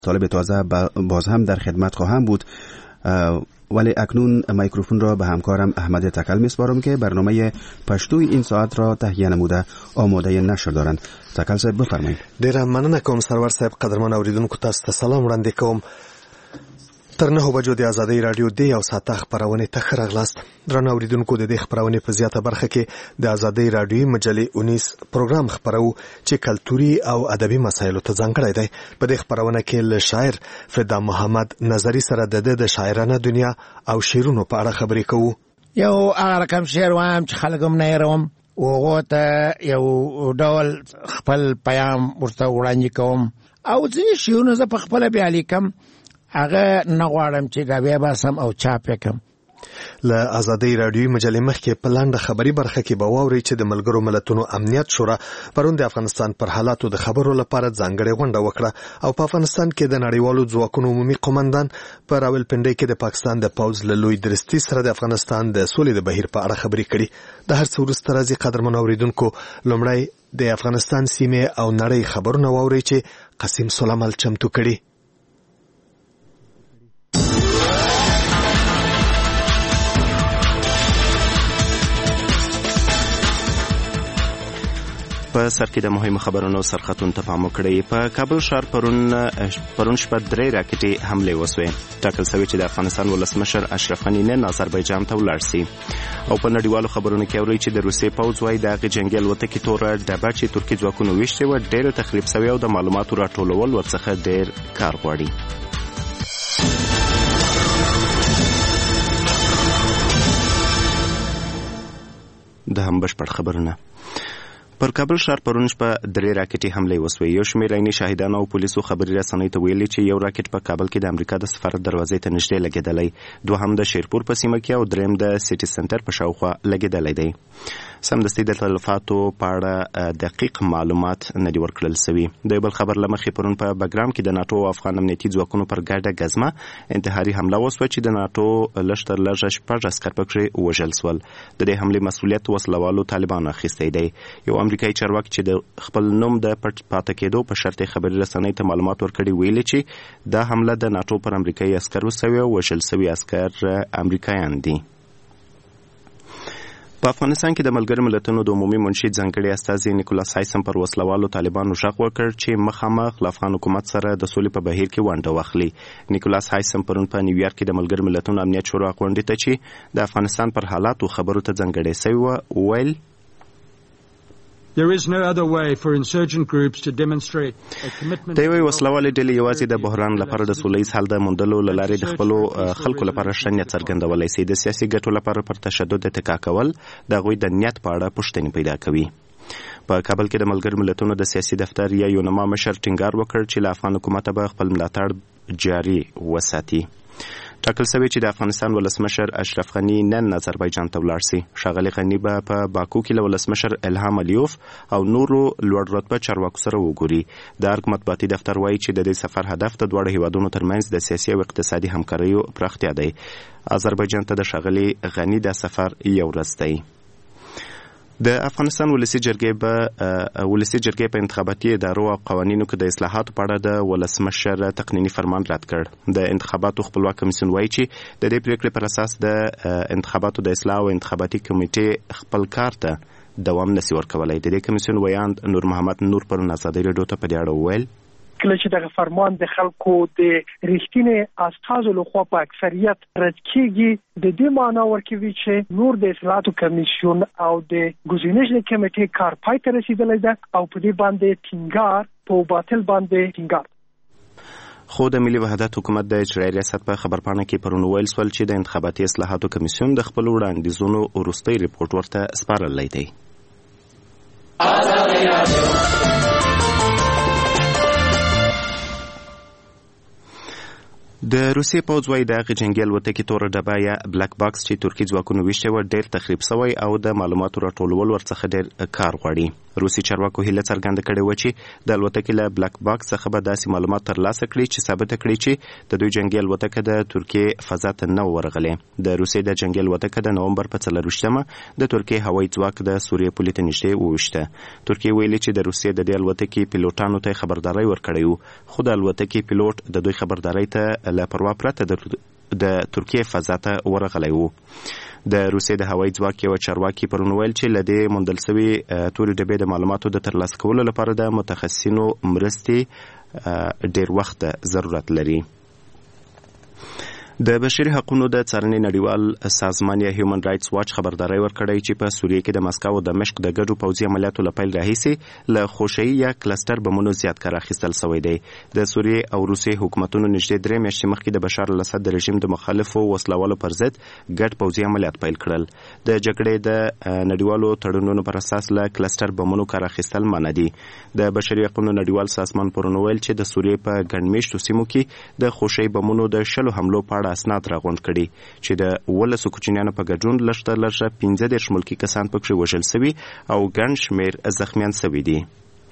طالب تازه باز هم در خدمت خواهم بود، ولی اکنون میکروفون را به همکارم احمد تکل میسپارم که برنامه پشتوی این ساعت را تهیه نموده آماده نشر دارند. تکل صاحب بفرمایید. ډیره مننه کوم سرور صاحب. قدرمن اوریدونکو تاسو ته سلام وړاندې کوم. تر 9 بجو د آزادۍ رادیو د یو ساعت خبرونه ته ښه راغلاست. درنو اوریدونکو د دې خبرونه په زیاته برخه کې د آزادۍ رادیو مجلې 19 پروګرام خبرو چې کلتوري او ادبي مسایلو ته ځانګړی دی. په دې خبرونه کې له شاعر فدا محمد نظری سره د شاعرانه دنیا او شعرونو په اړه خبرې کوو. یو هغه کم شعر وایم چې خلک هم نه يروم او ته یو ډول خپل پیام ورته وړاندې کوم او ځینې شعرونه زه په خپل بیا لیکم، هغه نه غواړم چې دا بیا باسم او چاپ کړم. له آزادۍ رادیوي مجلې مخکې په لاندې خبري برخه کې به واورئ چې د ملګرو ملتونو امنیت شورا پرون د افغانستان پر حالاتو د خبرو لپاره ځانګړې غونډه وکړه او په افغانستان کې د نړیوالو ځواکونو عمومي قومندان په راولپنډۍ کې د پاکستان د پوځ له لوی درستي سره د افغانستان د سولې د بهیر په اړه خبرې کړي. د هر څه وروسته راځي قدرمن اوریدونکو لومړی د افغانستان سیمه او نړۍ خبرونه واورئ چې قاسم سلیمال چمتو کړي. په سر کې د مهمو خبرونو سرخطون ته پام وکړئ. په کابل ښار پرون شپه 3 راکټي حمله وسوې. ټاکل شوی چې د افغانستان ولسمشر اشرف غني نن آذربایجان ته ولاړ شي. او په نړیوالو خبرونو کې اوري چې د روسیې پوځ وايي د جنگي الوتکې توره ډبه چې ترکي ځواکونو ویشتې و ډېر تخریب شوی او د معلوماتو راټولول ورڅخه ډېر کار غواړي. د هم بشپړ خبرونه. پر کابل ښار پرون شپه 3 راکټي حمله وسوې. یو شمېر عیني شاهدان او پولیسو خبري رسنۍ ته ویلي چې یو راکټ په کابل کې د امریکا د سفارت دروازې ته نږدې لګېدلی، دوهم د شیرپور په سیمه کې او دریم د سیټي سنټر په شاوخوا لګېدلی دی. سمدستي د تلفاتو په اړه دقیق معلومات نه دي ورکړل شوي. د یو بل خبر له مخې پرون په بګرام کې د ناټو او افغان امنیتي ځواکونو پر ګډه ګزمه انتحاري حمله وسوه چې د ناټو لږ تر لږه 6 عسکر پکې وژل شول. د دې حملې مسؤلیت وسلوالو طالبانو اخیستی دی. یو امریکایي چارواکي چې د خپل نوم د پټ پاتې کېدو په شرط خبري رسنۍ ته معلومات ورکړي ویلي چې دا حمله د ناټو پر امریکایي عسکر وسوي او وژل شوي عسکر امریکایان دي. په افغانستان کې د ملګرو ملتونو د عمومي منشي ځانګړي استازي نیکولاس هایسم پر وسلوالو طالبانو غږ وکړ چې مخامخ له افغان حکومت سره د سولې په بهیر کې ونډه واخلي. نیکولاس هایسم پرون په نیویارک کې د ملګرو ملتونو امنیت شورا غونډې ته چې د افغانستان پر حالاتو خبرو ته ځانګړي شوی ویل There is no other way for insurgent groups to demonstrate a commitment. دوی وسلوالې ډلې یوازې د بحران لپاره د سولهییز حل د موندلو له لارې د خپلو خلکو لپاره ښه نیت څرګندولی شي. د سیاسي ګټو لپاره پر تشدد اتکا کول د هغوی د نیت په اړه پوښتنې پیدا کوي. په کابل کې د ملګرو ملتونو د سیاسي دفتر یا یونما مشر ټینګار وکړ چې له افغان حکومت به خپل ملاتړ جاري وساتي. ټاکل شوی چې د افغانستان ولسمشر اشرف غني نن آذربایجان ته ولاړ شي. ښاغلي غني به په باکو کې له ولسمشر الهام الیوف او نورو لوړ رتبه چارواکو سره وګوري. د ارګ مطبوعاتي دفتر وایي چې د دې سفر هدف د دواړو هیوادونو ترمنځ د سیاسي او اقتصادي همکاریو پراختیا دی. آذربایجان ته د ښاغلي غني د سفر یو ورځ دی. د افغانستان ولسی جرګې په انتخاباتي ادارو او قوانینو کې د اصلاحاتو په اړه د ولسمشر تقنینی فرمان رد کړ. د انتخاباتو خپلواک کمیسیون وایي چې د دې پریکړې پر اساس د انتخاباتو د اصلاح او انتخاباتي کمیټې خپل کار ته دوام نشي ورکولای. د دې کمیسیون ویاند نور محمد نور پرون آزادۍ رادیو ته په دې اړه وویل کله چې دغه فرمان د خلکو د ریښتینې استازو لخوا په اکثریت رد کیږي د دې معنا ورکوي چې نور د اصلاحاتو کمیسیون او د ګزینش د کمیټې کار پای ته رسیدلی ده او په دې باندې ټینګار په باطل باندې ټینګار. خو د ملي وحدت حکومت د اجرایي ریاست په خبرپاڼه کې پرون ویل شول چې د انتخاباتي اصلاحاتو کمیسیون د خپل وړاندیزونو وروستی رپورټ ورته سپارلی دی. د روسیې پوځ وايي د هغې جنګي الوتکې توره ډبه یا بلاک باکس چې ترکي ځواکونو ویشتې وه ډېر تخریب سوی او د معلوماتو راټولول ورڅخه ډېر کار غواړي. روسي چارواکو هیله څرګنده کړې وه چې د الوتکې له بلاک باکس څخه به داسې معلومات ترلاسه کړي چې ثابته کړي چې د دوی جنګي الوتکه د ترکیې فضا ته نه ورغلې. د روسیې د جنګي الوتکه د نومبر په 24مه د ترکیې هوایي ځواک د سوریې پولې ته نږدې وویشته. ترکیې ویلي چې د روسیې د دې الوتکې پیلوټانو ته خبرداری ورکړی و، خو د الوتکې پیلوټ د دوی خبرداری ته له پروا پرته د ترکیې فضا ته ورغلی و. د روسیې د هوایي ځواک یو چارواکي پرون ویل چې له دې موندل سوي تورې ډبې د معلوماتو د ترلاسه کولو لپاره د متخصصینو مرستې ډېر وخت ضرورت لري. د بشري حقوقو د څارنې نړیوال سازمان یا هیومن رایټس واچ خبرداری ورکړی چې په سوریه کې د مسکو او دمشق د ګډو پوځي عملیاتو له پیل راهیسې له خوشه‌ای یا کلستر بمونو زیات کار اخیستل سوی دی. د سوریې او روسیې حکومتونو نږدې 3 میاشتې مخکې د بشار الاسد د رژیم د مخالفو وسلوالو پر ضد ګډ پوځي عملیات پیل کړل. د جګړې د نړیوالو تړونونو پر اساس له کلستر بمونو کار اخیستل منع دي. د بشري حقوقو نړیوال سازمان پرون ویل چې د سوریې په ګڼمېشتو سیمو کې د خوشه‌ای بمونو د 10 حملو په اړه اسناد راغونډ کړي چې د 12 کوچنیانو په ګډون لږ 15 ملکي کسان پکې وژل شوي او ګڼ شمېر زخمیان شوي دي.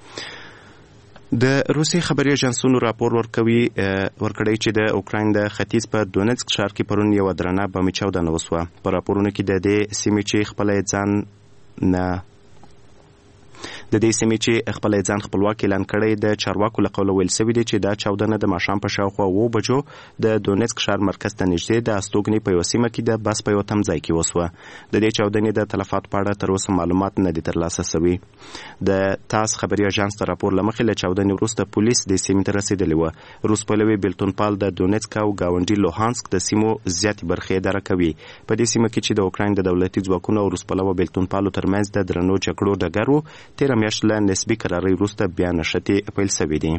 د روسي خبري اژانسونو راپور ورکړی چې د اوکراین د ختیځ په دونیتسک ښار کې پرون یوه درنه بمي چاودنه وسوه. په راپورونو کې د دې سیمې چې خپل ځان خپلواک اعلان کړی د چارواکو له قوله ویل شوي دي چې دا چاودنه د ماښام په شاوخوا 9 بجو د دونیتسک ښار مرکز ته نږدې د استوګنې په یوه سیمه کې د بس په یو تمځای کې وسوه. د دې چاودنې د تلفاتو په اړه تر اوسه معلومات نه دي ترلاسه شوي. د تاس خبري اژانس د راپور له مخې له چاودنې وروسته پولیس د سیمې ته رسېدلي وه. روس پلوي بیلتونپال د دونیتسک او ګاونډي لوهانسک د سیمو زیاتې برخې اداره کوي. په دې سیمه کې چې د اوکراین د دولتي ځواکونو او روس پلوه بیلتونپالو ترمنځ د درنو جګړو ډګر و، تېره میاشت له نسبي قرارۍ وروسته بیا نښتې پیل شوي دي.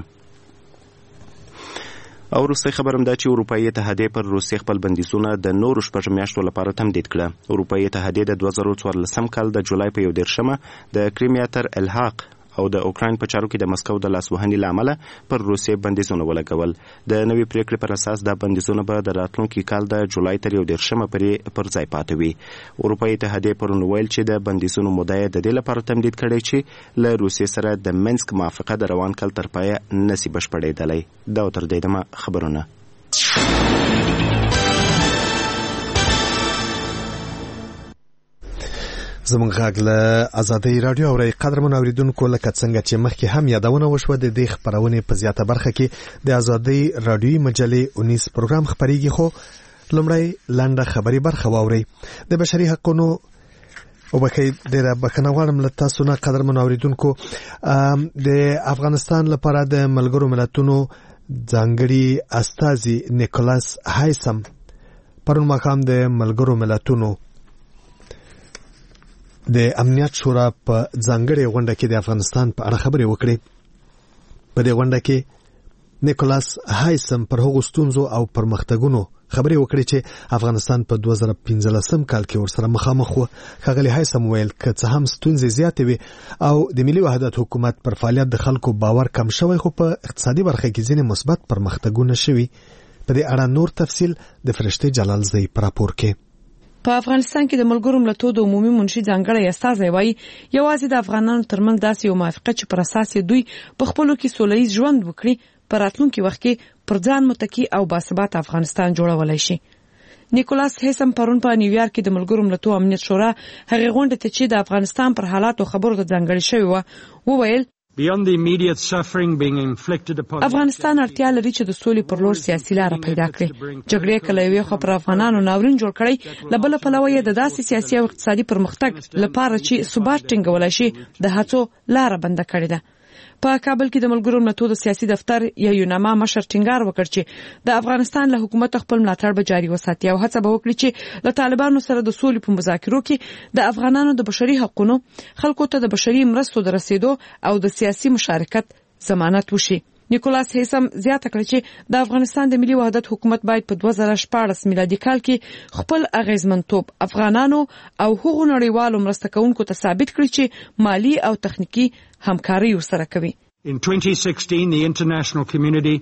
او وروستی خبر هم دا چې اروپایي اتحادیې پر روسیې خپل بندیزونه د نورو 6 میاشتو لپاره تمدید کړه. اروپایي اتحادیې د 2014 کال د جولای په 11 د کریمیا تر الحاق او د اوکراین په چارو کې د مسکو د لاسوهنې له امله پر روسیې بندیزونه ولګول. د نوې پریکړې پر اساس دا بندیزونه به د راتلونکي کال د جولای تر 11 پورې پر ځای پاتې وي. اروپایي اتحادیې پرون ویل چې د بندیزونو موده یې د دې لپاره تمدید کړی چې له روسیې سره د منسک موافقه د روان کال تر پایه نشي بشپړېدلی. دا تر دې دمه خبرونه. زمونږ غږ له ازادۍ راډیو اورئ. قدرمن اوریدونکو، لکه څنګه چې مخکې هم یادونه وشوه، د دې خبرونې په زیاته برخه کې د ازادۍ راډیوي مجلې 19 پروګرام خبرېږي، خو لومړی لنډه خبري برخه واورئ. د بشري حقوقو ډېره بخښنه غواړم له تاسو نه قدرمن اوریدونکو. د افغانستان لپاره د ملګرو ملتونو ځانګړي استازي نیکولاس هایسم پرون ماښام د ملګرو ملتونو د امنیت شورا په ځانګړې غونډه کې د افغانستان په اړه خبرې وکړې. په دې غونډه کې نیکولاس هایسم پر هغو ستونزو او پرمختګونو خبرې وکړې چې افغانستان په 2015 کال کې ورسره مخامخ و. ښاغلي هایسم ویل که څه هم ستونزې زیاتې وي او د ملي وحدت حکومت پر فعالیت د خلکو باور کم شوی، خو په اقتصادي برخه کې ځینې مثبت پرمختګونه شوي. په دې اړه نور تفصیل د فرشتې جلالزئی په راپور کې. په افغانستان کې د ملګرو ملتونو د عمومي منشي ځانګړی استازی وایي یوازې د افغانانو ترمنځ داسې یو موافقه چې پر اساس دوی په خپلو کې سوله ییز ژوند وکړي په راتلونکي وخت کې پر ځان متکی او باثباته افغانستان جوړولای شي. نیکولاس هیسم پرون په نیویارک کې د ملګرو ملتونو امنیت شورا هغه غونډه ته چې د افغانستان پر حالاتو خبرو ته ځانګړی شوی و وویل افغانستان اړتیا لري چې د سولې پر لور سیاسي لار پیدا کړي. جګړې کله یو خو پر افغانانو ناورین جوړ کړی، لبل په لوی د داسې سیاسي او اقتصادي پرمختګ لپاره چې ثبات ټینګول شي د هڅو لار بند کړې ده. په کابل کې د ملګرو ملتونو سیاسي دفتر یا یوناما مشر ټینګار وکړ چې د افغانستان له حکومت خپل ملاتړ به جاري وساتي او هڅه به وکړي چې له طالبانو سره د سولې په مذاکرو کې د افغانانو د بشري حقوقو خلکو ته د بشري مرستو د رسیدو او د سیاسي مشارکت ضمانت وشي. نیکولاس هیسم زیاته کړه چې د افغانستان د ملي وحدت حکومت باید په 2014 میلادي کال کې خپل اغیزمنتوب افغانانو او هغو نړیوالو مرسته کوونکو ته ثابت کړي چې مالی او تخنیکی همکاري ورسره کوي. In 2016 the international community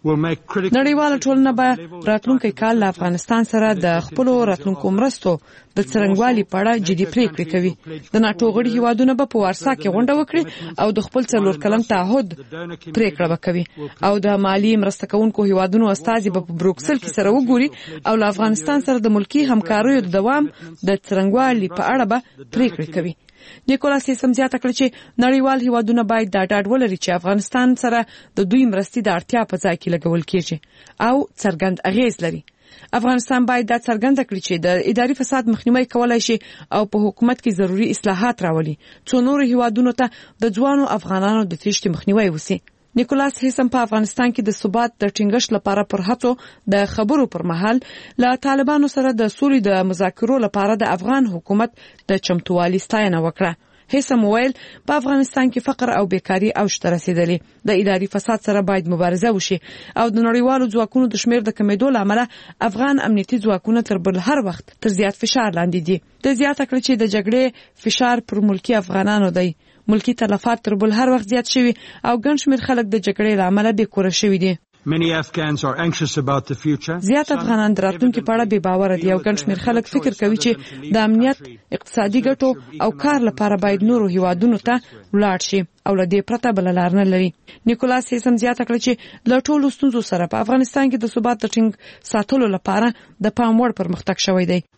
نړیواله ټولنه به راتلونکي کال له افغانستان سره د خپل راتلونکو مرستو د څرنګوالي په اړه جدي پریکړې کوي. د ناتو غړي هیوادونه به په وارسا کې غونډه وکړي او د خپل 4 کلن تعهد پریکړه وکړي او د مالی مرسته کوونکو هیوادونو استازي به په بروکسل کې سره وګوري او له افغانستان سره د ملکی همکاریو د دوام د څرنګوالي په اړه به پریکړې کوي. نیکولاس هیسم زیاته کړه چې نړیوال هیوادونه باید دا ډاډ ولري چې افغانستان سره د دوی مرستې د اړتیا په ځای کې لګول کیږي او څرګند اغیز لري. افغانستان باید دا څرګنده کړي چې د اداري فساد مخنیوي کولای شي او په حکومت کې ضروري اصلاحات راولي څو نور هیوادونو ته د ځوانو افغانانو د تېښتې مخنیوي وسی. نیکولاس هیسم په افغانستان کې د ثبات د ټینګښت لپاره پر هڅو د خبرو پر مهال له طالبانو سره د سولې د مذاکرو لپاره د افغان حکومت د چمتووالي ستاینه وکړه. هیسم ویل په افغانستان کې فقر او بیکاری اوج ته رسیدلی، د اداري فساد سره باید مبارزه وشي او د نړیوالو ځواکونو د شمیر د کمیدو لامل افغان امنیتي ځواکونه تر بل هر وخت تر زیات فشار لاندې دي. د زیاته کړ چې د جګړې فشار پر ملکی افغانانو دی. ملکی تلفات تر بل هر وخت زیات شوي او ګڼ شمیر خلک د جګړې لامل بې کوره شوي دي. زیات افغانان د راتلونکي په اړه بې باوره دي او ګڼ شمیر خلک فکر کوي چې د امنیت، اقتصادي ګټو او کار لپاره باید نورو هیوادونو ته ولاړ شي او له دې پرته بل لار نه لري. نیکولاس هیسم زیاته کړه چې له ټولو ستونزو سره په افغانستان کې د ثبات د ټینګ ساتلو لپاره د پام وړ پرمختګ شوی دی.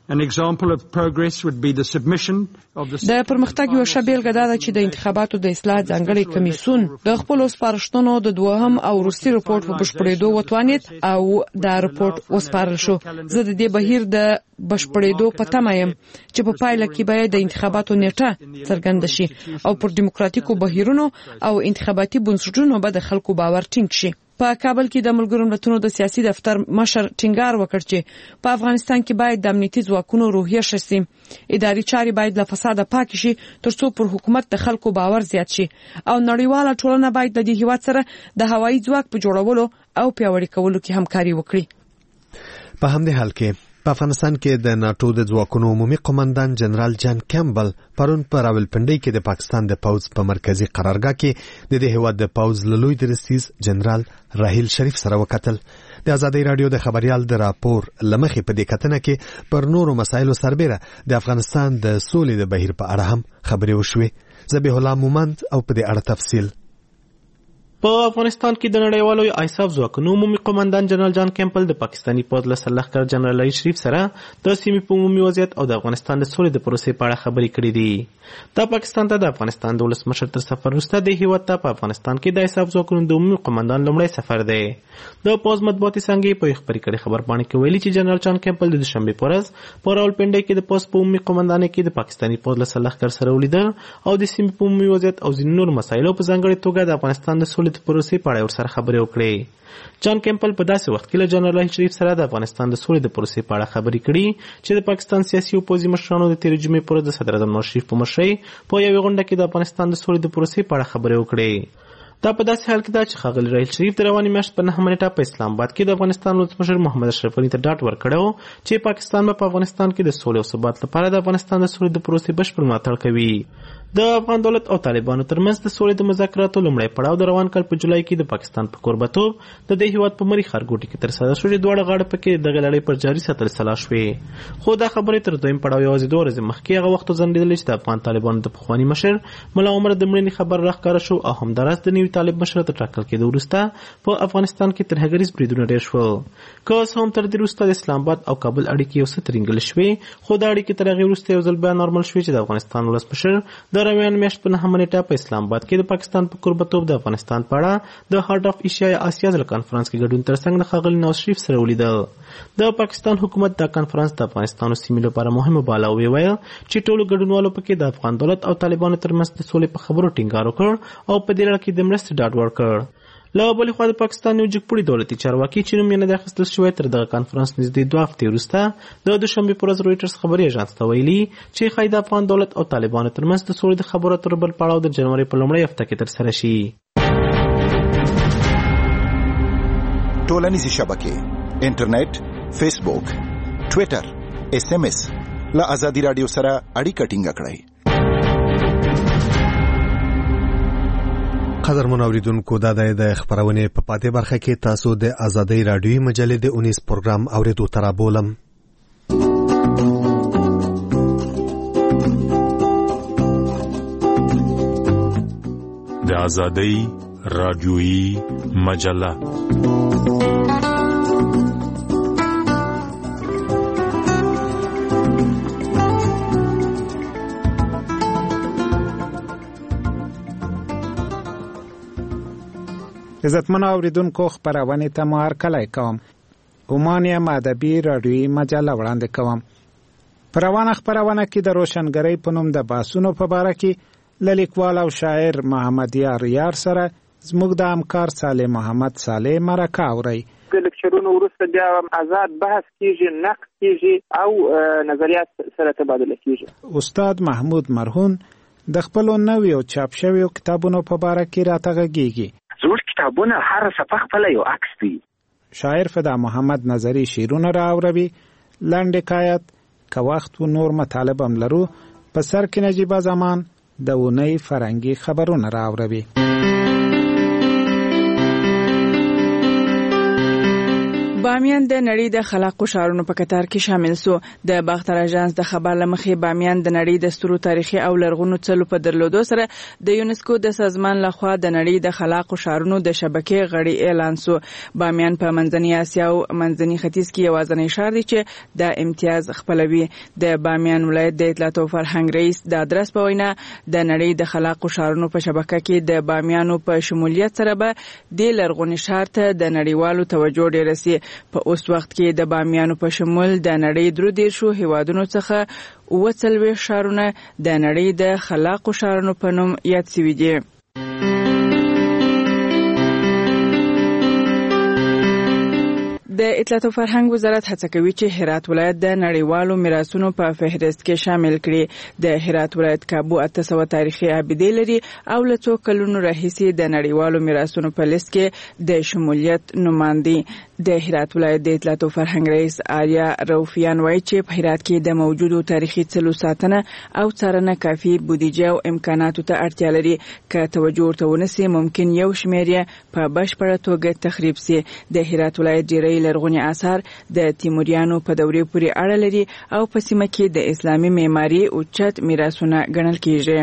د پرمختګ یو ښه بیلګه دا ده چې د انتخاباتو د اصلاح ځانګړی کمیسیون د خپلو سپارښتنو د دوهم او وروستي رپورټ په بشپړېدو وتوانید او دا رپورټ وسپارل شو. زه د دې بهیر د بشپړېدو په تمه یم چې په پایله کې به د انتخاباتو نیټه څرګنده شي او پر دیموکراتیکو بهیرونو او انتخاباتي بنسټونو به د خلکو باور ټینګ شي. په کابل کې د ملګرو ملتونو د سیاسي دفتر مشر ټینګار وکړ چې په افغانستان کې باید د امنیتي ځواکونو روحیه ښه شي، اداري چارې باید له فساده پاک شي ترڅو پر حکومت د خلکو باور زیات شي او نړیواله ټولنه باید د دې هیواد سره د هوایي ځواک په جوړولو او پیاوړي کولو کې همکاري وکړي. په همدې حال کې په افغانستان کې د ناتو د ځواکونو عمومي قومندان جنرال جان کیمبل پرون په راولپنډۍ کې د پاکستان د پوځ په مرکزی قرارګاه کې د دې هیواد د پوځ لوی درستیز جنرال راحیل شریف سره وکتل. د آزادۍ رادیو د خبريال د راپور لمخې په دې کتنه کې پر نورو مسایلو سربېره د افغانستان د سولې د بهیر په اړه هم خبرې وشوې. ذبیح الله مومند او په دې اړه تفصیل. په افغانستان کې د نړیوالو آیساف ځواکونو عمومي قومندان جنرال جان کیمبل د پاکستاني پوځ له سرلښکر جنرال راحیل شریف سره د سیمې په عمومي وضعیت او د افغانستان د سولې د پروسې په اړه خبرې کړې دي. دا پاکستان ته د افغانستان د ولسمشر تر سفر وروسته د هیواد ته په افغانستان کې د آیساف ځواکونو د عمومي قومندان لومړی سفر دی. د پوځ مطبوعاتي څانګې په خبرې کړې خبرپاڼه کې ویلي چې جنرال جان کیمبل د دوشنبې په ورځ په راولپنډۍ کې د پوځ په عمومي قومندانۍ کې د پاکستاني پوځ له سرلښکر سره ولیدل او د سیمې په عمومي وضعیت او ځینو نورو مسایلو په ځانګړې توګه د افغانستان د سولې د پروسې په اړه سره خبرې وکړې. جان کیمبل په داسې وخت کې له جنرال راحیل شریف سره د افغانستان د سولې د پروسې په اړه خبرې کړي چې د پاکستان سیاسي او پوځي مشرانو د تېرې جمعې پر ورځ د صدر اعظم نواز شریف په مشرۍ په یوې غونډه کې د افغانستان د سولې د پروسې په اړه خبرې وکړې. دا په داسې حال کې ده چې ښاغلي راحیل شریف د روانې میاشتې په 9 نیټه په اسلام آباد کې د افغانستان ولسمشر محمد اشرف غني ته ډاډ ورکړی چې پاکستان به په افغانستان کې د سولې او ثبات لپاره د افغانستان د سولې د پروسې بشپړ ملاتړ کوي. د افغان دولت او طالبانو ترمنځ د سولې د مذاکراتو لومړی پړاو د روان کال په جولای کې د پاکستان په کوربتوب د دې هیواد په مری ښارګوټي کې ترسره شوې دواړه غاړه پکې دغه لړۍ پر جاري ساتل سلا شوې. خو دا خبرې تر دویم پړاو یوازې 2 ورځې مخکې هغه وخت ځنډېدلې چې د افغان طالبانو د پخواني مشر ملا عمر د مړینې خبر راښکاره شو او همداراز د نوي طالب مشر تر ټاکل کېدو وروسته په افغانستان کې ترهګریز بریدونه ډېر شول. که څه هم تر دې وروسته د اسلام آباد او کابل اړیکې یو څه ترینګلې شوې خو دا اړیکې تر هغې وروسته یو ځل بیا نارمل شوې چې د افغانستان ولسمشر د روان میاشت په 9 نیټه په اسلام آباد کې د پاکستان په کوربتوب د افغانستان په اړه د هارت اف ایشیا آسیا ځل کانفرنس کې ګډون ترڅنګ د ښاغلي نواز شریف سره ولیدل. د پاکستان حکومت دا کانفرنس د افغانستان او سیمې لپاره مهمه باله ویل چې ټولو ګډونوالو پکې د افغان دولت او طالبانو ترمنځ د سولې په خبرو ټینګار وکړ او په دې لړ کې د مرستې ډاډ ورکړ. له بلې خوا د پاکستان یو جګپوړي دولتي چارواکي چې نوم یې نه دی اخیستل شوی تر دغه کانفرنس نږدې 2 هفتې وروسته د دوشنبې پر ورځ رویټرز خبري ایژانس ته ویلي چې ښایي د افغان دولت او طالبانو ترمنځ د سولې د خبرو اترو بل پړاو د جنوري په لومړۍ هفته کې ترسره شي. ټولنیزې شبکې انټرنیټ، فیسبوک، ټویټر، SMS له آزادۍ رادیو سره اړیکه ټینګه کړئ. قدرمن اوریدونکو دا د خبرونه په پاتې برخه کې تاسو د ازادۍ رادیوي مجلې د 19 پروګرام اوریدو ترابولم. د ازادۍ رادیوي مجله عزتمن اوریدونکو خبرونه ته مو هرکلی کوم. عمانیه ادبي رادیوي مجله وړاندې کوم. په روانه خبرونه کې د روشنګرۍ په نوم د باسونو په باره کې له لیکوال او شاعر محمد یار سره زموږ د همکار صالح محمد صالح مرکه اوري. د لیکچرونو وروسته بیا آزاد بحث کیږي، نقد کیږي او نظریات سره تبادله کیږي. استاد محمود مرهون د خپل نویو چاپ شویو کتابونو په باره کې راته غږیږي. زموږ کتابونه هر صفحه خپل یو عکس دی. شاعر فدا محمد نظری شیرونه راوړي. لنډ حکایت که وخت و نور مطالب هم لرو. په سر کې نجیبه زمان د اونۍ فرنګي خبرونه راوړي. بامیان د نړۍ د خلاقو ښارونو په کتار کې شامل سو. د باختر اژانس د خبر لمخې بامیان د نړۍ د سترو تاریخي او لرغونو څلو په درلودو سره د یونسکو د سازمان لخوا د نړۍ د خلاقو ښارونو د شبکې غړي اعلان سو. بامیان په منځنۍ اسیا او منځني ختیځ کې یوازینی ښار دی چې د امتیاز خپلوي. د بامیان ولایت د اطلاعات او فرهنګ رئیس د ادرس په وینا د نړۍ د خلاقو ښارونو په شبکه کې د بامیانو په شمولیت سره به د لرغوني ښار ته د نړیوالو توجه ډیره سي. په اوس وخت کې د بامیانو په شمول د نړۍ 33 هیوادونو څخه 40 ښارونه د نړۍ د خلاقو ښارونو په نوم یاد شوي دي. د اطلاعات او فرهنګ وزارت هڅه کوي چې هرات ولایت د نړیوالو میراثونو په فهرست کې شامل کړي. د هرات ولایت کابو 800 تاریخي ابدي لري او له څو کلونو راهیسې د نړیوالو میراثونو په لیست کې د شمولیت نمائندي. د هرات ولایت د اطلاعات او فرهنګ رئیس آریا روفیان وایي چې په هرات کې د موجودو تاریخي څلو ساتنه او څارنه کافي بودیجه او امکاناتو ته اړتیا لري. که توجه ورته ونسي ممکن یو شمېر یې په بشپړه توګه تخریب سي. د هرات ولایت ډېری لرغوني آثار د تیموریانو په دورې پورې اړه لري او په سیمه کې د اسلامي معماري اوچت میراثونه ګڼل کیږي.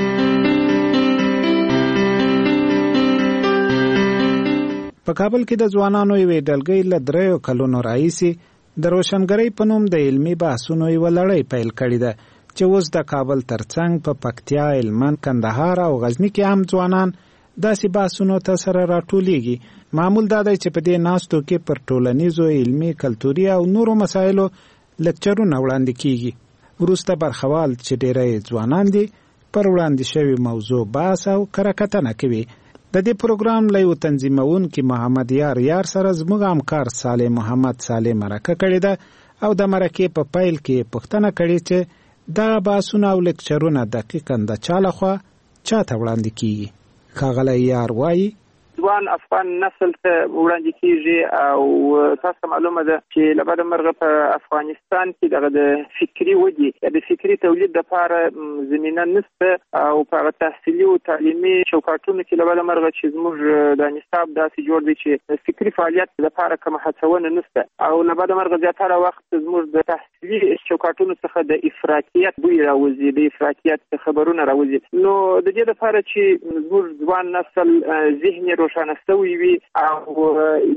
په کابل کې د ځوانانو یوې ډلګۍ له 3 کلونو راهیسې د روشنګرۍ په نوم د علمي بحثونو یوه لړۍ پیل کړې ده چې اوس د کابل ترڅنګ په پکتیا، هلمند، کندهار او غزني کې هم ځوانان داسې بحثونو ته سره راټولیږي. معمول دا دی چې په دې ناستو کې پر ټولنیزو، علمي، کلتوري او نورو مسایلو لیکچرونه وړاندې کیږي. وروسته برخوال چې ډېری ځوانان دي پر وړاندې شوی موضوع بحث او کره کوي. د دې پروګرام له یو تنظیمونکي محمد یار سره زموږ همکار صالح محمد صالح مرکه کړې ده او د مرکې په پیل کې پوښتنه کړې چې دا بحثونه او لیکچرونه دقیقاً د چا لخوا چاته وړاندې کیږي. ښاغلی یار وایي ځوان افغان نسل ته وړاندې کیږي او تاسو معلومه ده چې له بده مرغه په افغانستان کې دغه د فکری ودی د فکری تولید لپاره زمينه نشته او په تحصیلي او تعلیمي چوکاټونو کې له بده مرغه چې زموږ د نصاب داسې جوړ دی چې فکری فعالیت لپاره کوم هڅونه نشته او له بده مرغه زیاتره وخت زموږ د تحصیلي چوکاټونو څخه د افراطیت بوی راوځي، د افراطیت خبرونه راوځي. نو د دې لپاره چې زموږ ځوان نسل ذهني روښانه شوی وي او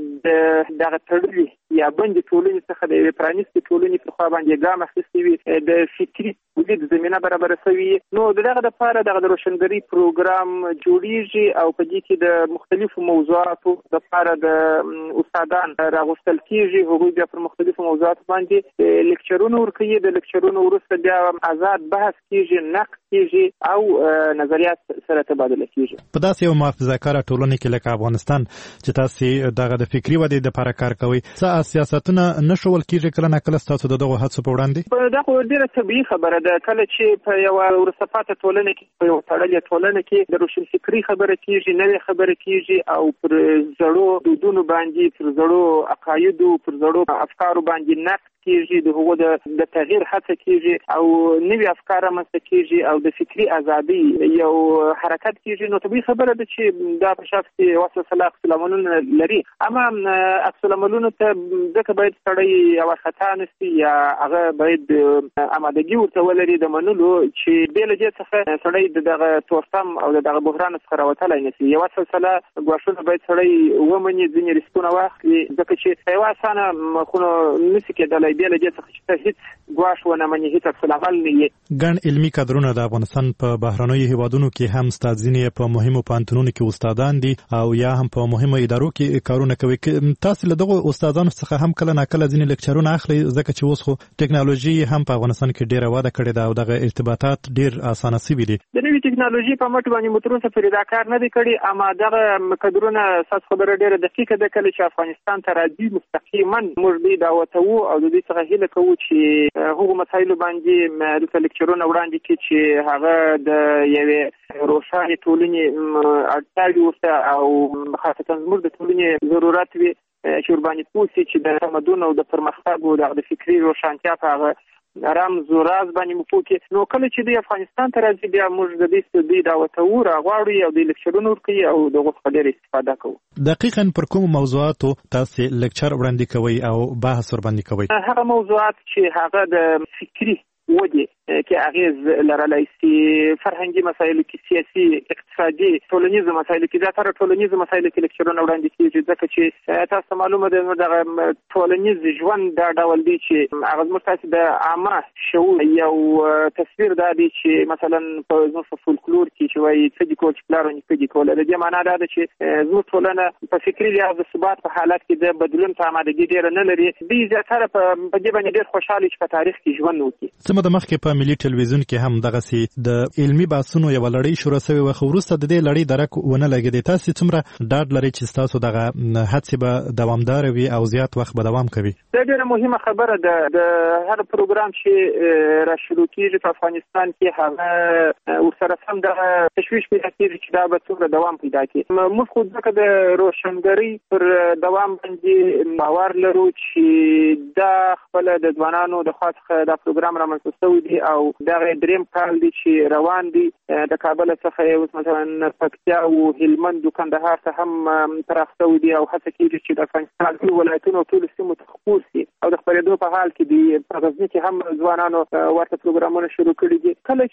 دغه تړلي یا بندي ټولنې څخه د پرانیستې ټولنې په خوا باندې ګام اخیستی وي، د فکري تولید زمینه برابره شوې. نو دغه لپاره دغه د روشنګرۍ پروګرام جوړیږي او په دې کې د مختلفو موضوعاتو لپاره د استادان راغوښتل کیږي. هغوی بیا پر مختلفو موضوعاتو باندې لیکچرونه ورکوي. د لیکچرونو وروسته بیا آزاد بحث کیږي، نقد کیږي او نظریات سره تبادله کیږي. په داسې یو محافظه‌کاره ټولنه کې لکه افغانستان چې تاسو دغه د فکری ودې لپاره کار کوي، څه سیاستونه نشول کیږي کله نه کله تاسو دغه هڅو په وړاندې؟ دا خو ډیره طبیعي خبره ده. کله چې په یو ورسپاته ټولنه کې، په یو تړلې ټولنه کې د روشن فکری خبره کیږي، نوې خبره کیږي او پر زړو دودونو باندې، پر زړو عقایدو، پر زړو افکارو باندې نقد کیږي، د هغو د تغییر هڅه کیږي او نوي افکار رامنځته کیږي او د فکری ازادي یو حرکت کیږي، نو طبیعي خبره ده چې دا په شخص کې وسوسه عکس العملونه لري. اما عکس العملونه ته ځکه باید سړی او خطا نشي یا هغه باید آمادګي ورته ولري د منلو چې بل دې څخه سړی دغه تورسم او دغه بحران څخه راوتلای نشي. یو وسوسه غواړي باید سړی ومني ځینې ریسکونه واخلي، ځکه چې یو اسانه خو نشي کېدلای بل دې څخه چې هیڅ غواش ونه مني، هیڅ عکس العمل نه. ګڼ علمي کادرونه د افغانستان په بهرنیو هیوادونو کې هم استادینې په مهمو پوهنتونونو کې استادان دي او یا هم په مهمو ادارو کې کارونه کوي. تاسو له دغه استادانو څخه هم کله ناکله ځینې لیکچرونه اخلي، ځکه چې اوس خو ټیکنالوژي هم په افغانستان کې ډیره وده کړې ده او دغه ارتباطات ډیر اسانه شوي دي. د نوې ټیکنالوژي په مټ باندې متروسه فريدا کار نه دی کړی، اما دغه کادرونه اساس خبره ډیره دقیقه ده. کله چې افغانستان ته راځي مستقیما موږ دې دعوت وو او د دې څخه هیله کوو چې هغه مسایل باندې د لیکچرونه وړاندې کړي چې هغه د یوې روښانه ټولنې اړتیا ورته او خاصه زموږ د ټولنې ضرورت وي چې ورباندې پوښتې چې د تمدن او د پرمختګ او د فکری روښانتیا په هغه رمز و راز باندې مفوکي. نو کله چې د افغانستان ته راځي بیا موږ د دې دعوت غواړو او د لیکچرونو ورکوي او دغه څخه ډېر استفاده کوو. دقیقاً پر کوم موضوعاتو تاسو لیکچر وړاندې کوي او بحث ور باندې کوي؟ هغه موضوعات چې هغه د فکری ودی کې اغیز لرلای شي، فرهنګي مسایلو کې، سیاسي، اقتصادي، ټولنیز مسایلو کې، دا تر ټولنیز مسایلو کې لیکچرونه وړاندې کیږي، ځکه چې تاسو معلومه ده دغه ټولنیز ژوند دا ډول دی چې هغه مستاسي د عامه شعور یو تصویر دا دی چې مثلا په زموږ فولکلور کې چې وایي څه دي کول چې پلارونه څه دي کول، د دې معنا دا ده چې زموږ ټولنه په فکري لحاظ د ثبات په حالت کې د بدلون ته آمادګي ډېره نه لري. دوی زیاتره په دې باندې ډېر خوشاله چې په تاریخ کې ژوند وکړي. څه مده مخکې په ملي ټلویزیون کې هم دغه سي د علمي بحثونو یو لړۍ شروع شوې و، خو وروسته د دې لړۍ درک ونه لګیدي. تاسو څومره ډاډ لرئ چې تاسو دغه هڅې به دوامدار وي او زیات وخت به دوام کوي؟ دا ډېره مهمه خبره ده. د هر پروګرام چې را شروع کیږي په افغانستان کې هغه ورسره سم د تشویش پیدا کیږي چې دا به څومره دوام پیدا کړي. موږ خو ځکه د روشنګرۍ پر دوام باندې باور لرو چې دا خپل د ځوانانو د خاصه د پروګرام رامنځته شوی دی او دا دریم کال دی چې روان دی. د کابل څخه اوس مثلا پکتیا او هلمند او کندهار ته هم پراخته دي او هڅه کیږي چې د افغانستان ټول ولایتونو ټول سیمو ته خپور شي او د خبرېدو په حال کې دی. په غزني کې هم ځوانانو ورته پروګرامونه شروع کړي دي. کله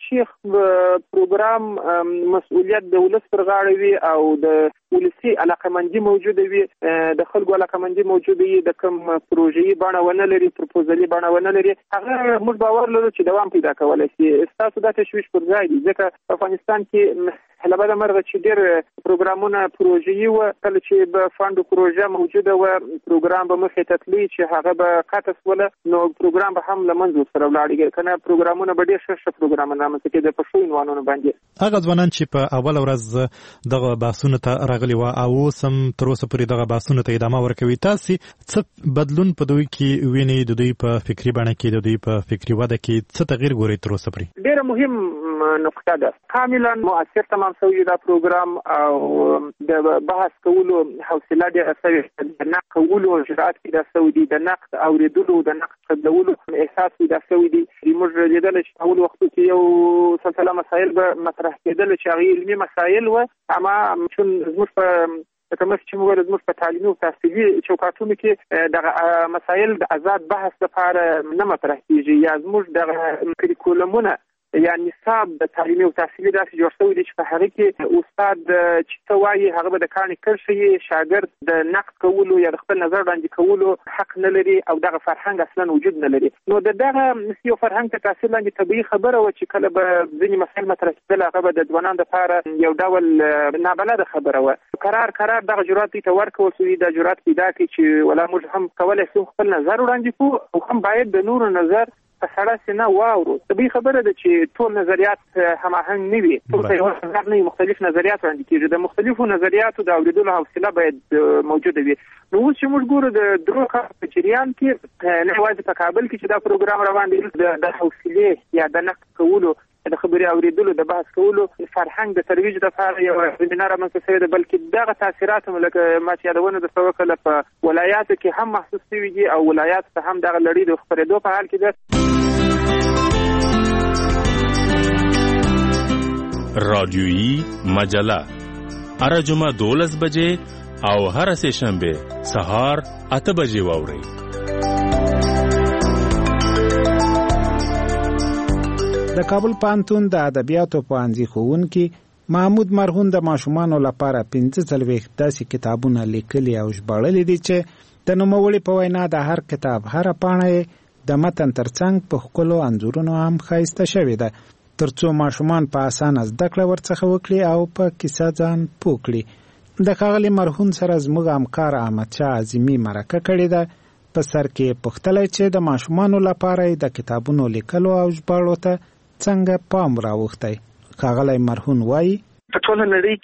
چې پروګرام مسؤلیت د ولس پر غاړه وي او د ولسی علاقمندي موجوده وي، د خلکو علاقمندي موجوده وي، د کوم پروژې بڼه ونه لري، پروپوزلي بڼه ونه لري، هغه موږ باور لرو چې دوام پیدا کولای شي. تاسو دا تشویش پر ځای دي ځکه په افغانستان کې لبدا مرغه چې ډېر پروګرامونه پروژې و، کله چې به فاند پروژه موجوده و پروګرام به مخې ته تللی چې هغه به قطع وله نو پروګرام به هم لمنځه سره ولاړ کنه پروګرامونه به ډېر ښه پروګرامونه رامنځته کېدل په ښو عنوانونو باندې. هغه ځوانان چې په اول ورځ دغه بحثونو ته راغلي و او سم تر اوسه پورې دغه بحثونو ته ادامه ورکوي، تاسو څه بدلون په دوی کې ویني؟ د دوی په فکری بڼه کې، د دوی په فکری وده کې څه تغییر ګوري تر اوسه پورې؟ ډېر مهم نقطه ده. کاملا مؤثر تمام شوی دا پروګرام او د بحث کولو حوصله ډېره شوې، د نقد کولو جرأت پیدا شوی دی، د نقد اوریدلو د نقد قبولو احساس پیدا شوی دی. موږ لیدل چې اول وخت کې یو سلسله مسایل به مطرح کېدل چې هغه علمي مسایل و، اما چون زموږ په کومه چې موږ زموږ په تعلیمي او تحصیلي چوکاټونو کې د مسایل د آزاد بحث لپاره نه مطرح کیږي یا زموږ د کریکولمونه یا نصاب د تعلیمي او تحصیلي داسې جوړ شوی دی چې په هغه کې استاد چې څه وایي هغه به د کاڼي کرښې، شاګرد د نقد کولو یا د خپل نظر وړاندې کولو حق نه لري او دغه فرهنګ اصلا وجود نه لري. نو دغه یو فرهنګ ته تاثیر لاندې طبیعي خبره و چې کله به ځینې مسایل مطرح کېدل هغه به د ځوانانو دپاره یو ډول نابلده خبره وه. قرار دغه جرأت دوی ته ورکول شوي، دا جرأت پیدا کړي چې ولا موږ هم کولی شو خپل نظر وړاندې کړو او هم باید د نورو نظر په سړه سینه واورو. طبیعي خبره ده چې ټول نظریات هماهنګ نه وي، ټول په یو نظر نه وي، مختلف نظریات وړاندې کېږي. د مختلفو نظریاتو د اورېدلو حوصله باید موجوده وي. نو اوس چې موږ ګورو د درو کالو په جریان کې نه یوازې په کابل کې چې دا پروګرام روان دی، د حوصلې یا د نقد کولو د خبري اوریدلو د بحث کولو فرهنګ د ترویج لپاره یو زمینه رامنځته شوې ده، بلکې دغه تاثیرات هم لکه ما چې یادونه درته وکړه په ولایاتو کې هم محسوس شوي دي او ولایاتو ته هم دغه لړۍ د خپرېدو په حال کې ده. رادیویی مجله هر جمعه 12 بجې او هر سه شنبه سهار 8 بجې واورئ. د کابل پوهنتون د ادبیاتو پوهنځي ښوونکي محمود مرهون د ماشومانو لپاره 45 داسې کتابونه لیکلي او ژباړلي دي چې د نوموړي په وینا د هر کتاب هره پاڼه د متن ترڅنګ په ښکلو انځورونو هم ښایسته شوې ده، ترڅو ماشومان په اسانه زده کړه ورڅخه وکړي او په کیسه ځان پوه کړي. د ښاغلي مرهون سره زموږ همکار احمدشاه عظیمي مرکه کړې ده. په سر کې پوښتلی چې د ماشومانو لپاره د کتابونو لیکلو او ژباړو ته څنګه پام راوښتی. ښاغلی مرهون وایي په ټوله نړۍ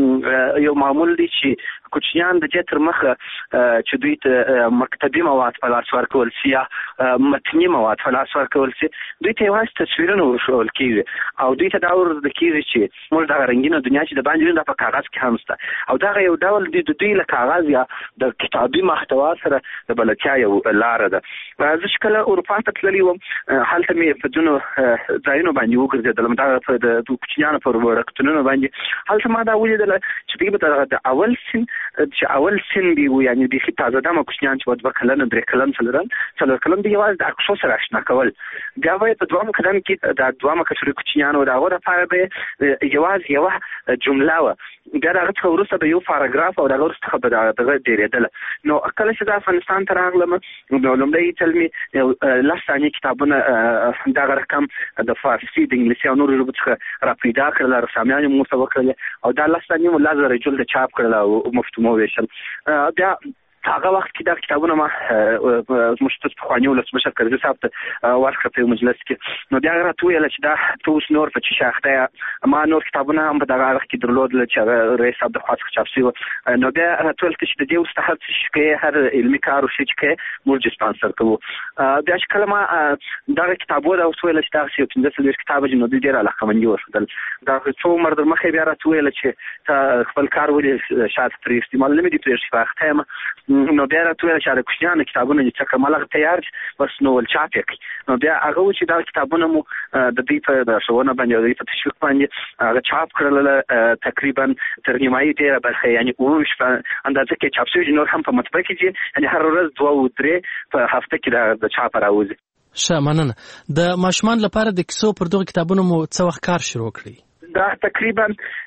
کې یو معمول دی چې کوچنیان د دې تر مخه چې دوی ته مکتبي مواد په لاس ورکول شي یا متني مواد په لاس ورکول شي، دوی ته یوازې تصویرونه ورښودل کېږي او دوی ته دا ورزده کېږي چې موږ دغه رنګینه دنیا چې د باندې دا په کاغذ کې هم شته او دغه یو ډول د دوی له کاغذ یا د کتابي محتوا سره د بلدتیا یو لاره ده. زه چې کله اروپا ته تللی وم هلته مې په ځینو ځایونو باندې وګرځېدلم، دغه د کوچنیانو په وړکتونونو باندې هلته ما دا ولیدله چې دوی به د اول سن چې اول سن دی و، یعنی د تازه دمه کوچنیان چې 2 کلن 3 کلن څلور کلن دی یوازې د عکسو سره آشنا کول. بیا به په دویم کلن کې د دویمه کچوري کوچنیانو د هغو لپاره به یوازې یوه جمله وه، بیا د هغه څخه وروسته به یو پاراګراف او د هغه وروسته به دغه ډېرېدله. نو کله چې د افغانستان ته راغلم نو لومړی ځل مې 10 ثانیې کتابونه دغه رقم د فارسي د انګلیسي او نورو ژبو څخه را پیدا کړل، رسامیان یې موږ ته وکړلې او دا 10 ثانیې مو 10,000 جلده چاپ کړل او مفتو مو ویشل. بیا هغه وخت کې دا کتابونه ما زموږ ستاسو پخواني ولسمشر کرزي صاحب ته ورکړه په مجلس کې. نو بیا هغه راته وویل چې دا ته اوس نور په څه اخته ما نور کتابونه هم په دغه وخت کې درلودل چې هغه رئیس صاحب د خوا څخه چاپ شوي. نو بیا راته ویل چې د دې وروسته هر څه چې کوې هر علمي کار وشي چې کوې موږ سپانسر کوو. بیا چې کله ما دغه کتابونه اوس ویل چې دغسې یو 15 کتاب دي نو دوی ډېره علاقمندي وښودل. دا څو عمر در مخکې بیا راته ویل چې ته خپل کار ولې شاید پرې استعمال نه مې دي پرېږدي په اخته یم. نو بیا راته ویل چې د کوچنیانو کتابونه چې څه کمال تیار بس نو ول چاپ یې کړي. نو بیا هغه و چې دا کتابونه مو د دوی په ښوونه باندې او دوی په تشویق باندې هغه چاپ کړل تقریبا تر نیمایي ډېره برخه یعنی 20 په اندازه کې چاپ شوي نور هم په مطبعه کې دي، یعنی هر ورځ 2 او 3 په هفته کې د چاپ راوځي. ښه مننه. د ماشومان لپاره د کیسو پر دغه کتابونو مو څه وخت کار شروع کړی؟ دا تقریبا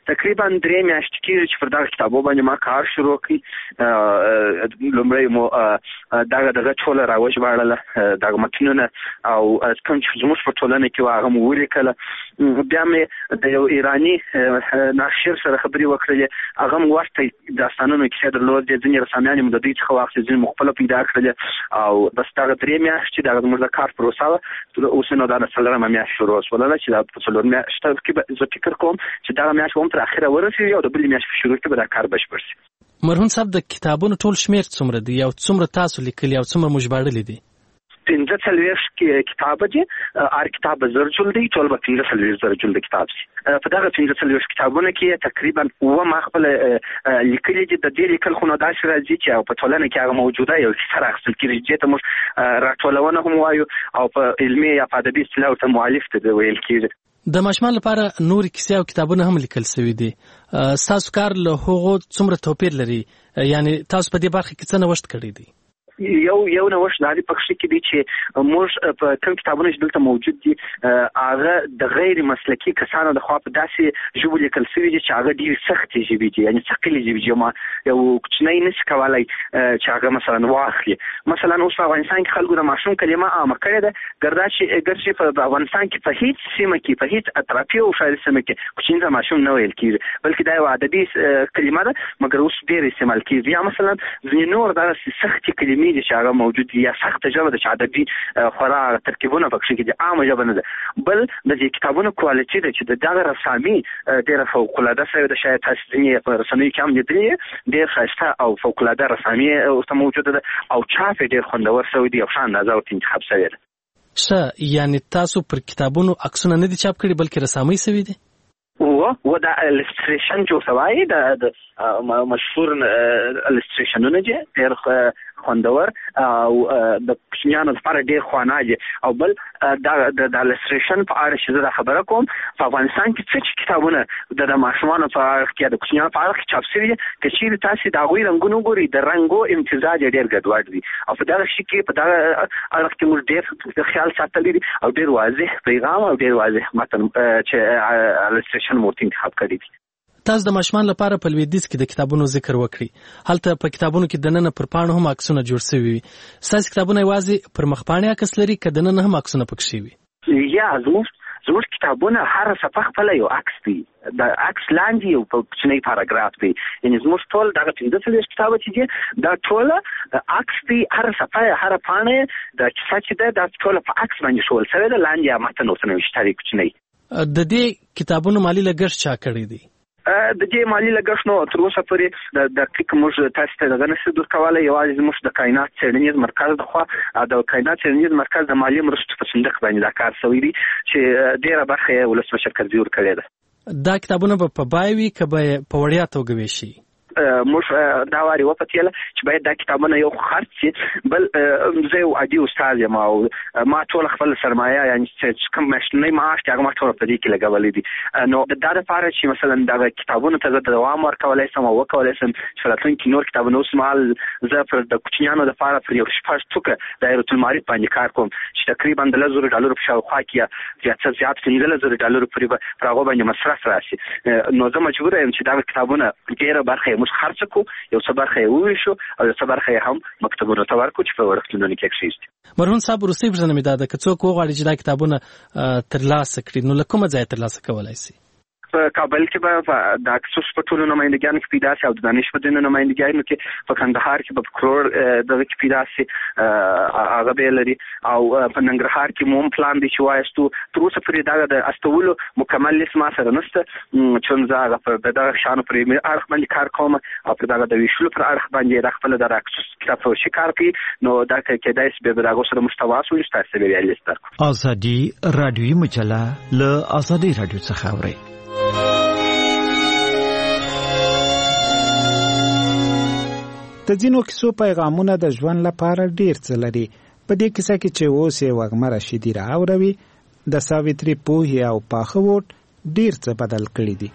3 میاشتې کېږي چې پر دغه کتابو باندې ما کار شروع کړی. لومړی مو دغه ټوله راوژباړله دغه متنونه او کوم چې زموږ په ټولنه کې هغه مو ولیکله. بیا مې د یو ایراني ناشر سره خبرې وکړلې، هغه مو ورته داستانونو کیسې درلودې، ځینې رسامیان مو د دوی څخه واخیستې، ځینې مو خپله پیدا کړلې او بس دغه 3 میاشتې دغه زموږ د کار پروسه وه. اوس نو دا 4مه میاشت شروع شوله چې دا په 4 میاشتو کې زه فکر کوم چې دا میاشت هم تر اخره ورسېږي او د بلې میاشتې په شروع کې به دا کار بشپړ شي. مرهون صاحب د کتابونو ټول شمېر څومره دی او څومره تاسو لیکلي او څومره مو ژباړلي دي؟ 45 کتاب دي، هر کتاب 1000 جلده دي، ټول به 45 جلده کتاب شي. په دغه 45 کتابونو کې تقریبا 9 ما خپل لیکلي دي. د دې لیکل خو نو داسې راځي چې په ټولنه کې هغه موجوده یو څه راخصل کېږي چې ته موږ راټولونه هم وایو او په علمي یا په ادبي اصطلاح ورته مؤلف ته ویل کېږي. د ماشومان لپاره نورې کیسې او کتابونه هم لیکل شوي دي. ستاسو کار له هغو څومره توپیر لري؟ یعنی تاسو په دې برخه کې څه نوښت کړی دی؟ یو نوښت دا دی پکښې کې دی چې موږ په کوم کتابونه چې دلته موجود دي هغه د غیر مسلکي کسانو د خوا په داسې ژبو لیکل شوي دي چې هغه ډېرې سختې ژبې دي، یعنې ثقیلې ژبې دي. یو کوچنی نشي کولی چې هغه مثلا واخلي. مثلا اوس په افغانستان کې خلکو د ماشوم کلمه عامه کړې ده، ګرځي په افغانستان کې په هیڅ سیمه کې په هیڅ اطرافي او شاعري سیمه کې کوچني ته ماشوم نه ویل کېږي، بلکې دا یو ادبي کلمه ده مګر اوس ډېر استعمال کېږي. یا مثلا ځینې نور داسې سختې کلمې دي چې هغه موجود دي، یا سخته ژبه ده چې ادبي خورا ترکیبونه پکښې کې دي، عامه ژبه نه ده. بل د دې کتابونو کوالټي ده چې د دغه رسامي ډېره فوق‌العاده شوې ده. شاید تاسو ځینې په رسنیو کې هم لیدلي، ډېر ښایسته او فوق‌العاده رسامي ورته موجوده ده او چاپ یې ډېر خوندور شوی دی او ښه اندازه ورته انتخاب شوې ده. یعنی تاسو پر کتابونو عکسونه نه دي چاپ کړي بلکې رسامۍ سوي دي؟ و دا الستریشن جو سوای د مشهور الستریشنونه دي ډېر خوندور او د کوچنیانو لپاره ډېر خواناجي او بل د الستریشن په اړه چې زه خبره کوم په افغانستان کې څه کتابونه د ماشومانو په اړه کې د کوچنیانو په اړه چاپ شوي دي که چیرې تاسو د هغوی رنګونه ګورئ د رنګو امتزاج ډېر ګډوډ وي او په دغه شي کې په دغه اړه کې موږ ډېر خیال ساتلی دي او ډېر واضح پیغام او ډېر واضح متن چې الستریشن مو انتخاب کړی دي. تاسو د ماشومان لپاره په لویدیځ کې د کتابونو ذکر وکړي. هلته په کتابونو کې دننه پر پاڼو هم عکسونه جوړ شوي وي. ستاسو کتابونه یوازې پر مخپاڼې عکس لري که دننه هم عکسونه پکې وي؟ یا زموږ کتابونه هر صفحه خپله یو عکس دی. د عکس لاندې یو کوچنی پاراګراف دی. یعنې زموږ ټول دغه 15 کتابه چې دي دا ټوله عکس دی. هر صفحه هر پاڼه د کیسه چې ده دا ټوله په عکس باندې ښوول شوې ده. لاندې متن ورته نوشته دی کوچنی. د دې کتابونو مالي لګښت چا کړی دی؟ د دې مالي لګښت نو تر اوسه پورې د دقیق موږ تاسو ته دغه نشو درکولی. یوازې زموږ د کائنات څېړنیز مرکز د خوا د کائنات څېړنیز مرکز د مالي مرستو په صندوق باندې دا کار شوی دی چې ډېره برخه یې ولسمشر کرزي ورکړې ده. دا کتابونه به په بای وي که به په وړیا توګه ویشي؟ موږ دا واري وپتېله چې باید دا کتابونه یو خرڅ شي. بل زه یو عادي استاد یم او ما ټوله خپل سرمایه یعنې چې کوم میاشتنی معاش دی هغه ما ټوله په دې کې لګولی دي. نو د دا دپاره چې مثلا دغه کتابونو ته زه دوام ورکولی شم او وکولی شم چې راتلونکي نور کتابونه اوس مهال زه پر د کوچنیانو دپاره پر یو شپږ ټوکه دایرةالمعارف باندې کار کوم چې تقریبا د $1,000 په شاوخوا کې یا څه زیات $15,000 پورې پر هغو باندې مصرف راشي. نو زه مجبوره یم چې دغه کتابونه ډېره برخه یې خرڅ کو، یو څه برخه یې وویشو او یو څه برخه یې هم مکتبونو ته ورکړو چې په وړکتونونو کې کښېږدي. مرهون صاحب وروستۍ پوښتنه مې دا ده که څوک وغواړي چې دا کتابونه ترلاسه کړي نو له کومه ځایه ترلاسه کولی شي؟ په کابل کې به د اکسوس په ټولو نمایندګانو کې پیدا شي او د دانش په ځینو نمایندګانو کې په کندهار کې به په کروړ دغه کې پیدا شي هغه به لري او په ننګرهار کې مو هم پلان دی چې وایستو. تر اوسه پورې دغه د استولو مکمل لیست ما سره نشته چون زه هغه په دغه شیانو پر اړخ باندې کار کوم او پر دغه د ویشلو پر اړخ باندې د خپل د اکسوس کتاب فروشي کار کوي. نو دا کېدای شي به دغه سره مستواس وي تاسو به یې لیست درکړو. ازادي رادیوي مجله له ازادي رادیو څخه اوري. د ځینو کیسو پیغامونه د ژوند لپاره ډیر څه لري. په دې کیسه کې چې اوس یې وږمه رشیدي راوروي د ساویتري پوهې او پاخه ووټ ډیر څه بدل کړي دي.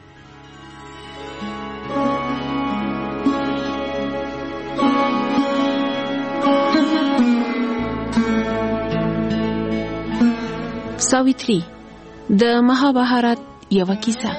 ساویتري د مهابهارت یوه کیسه.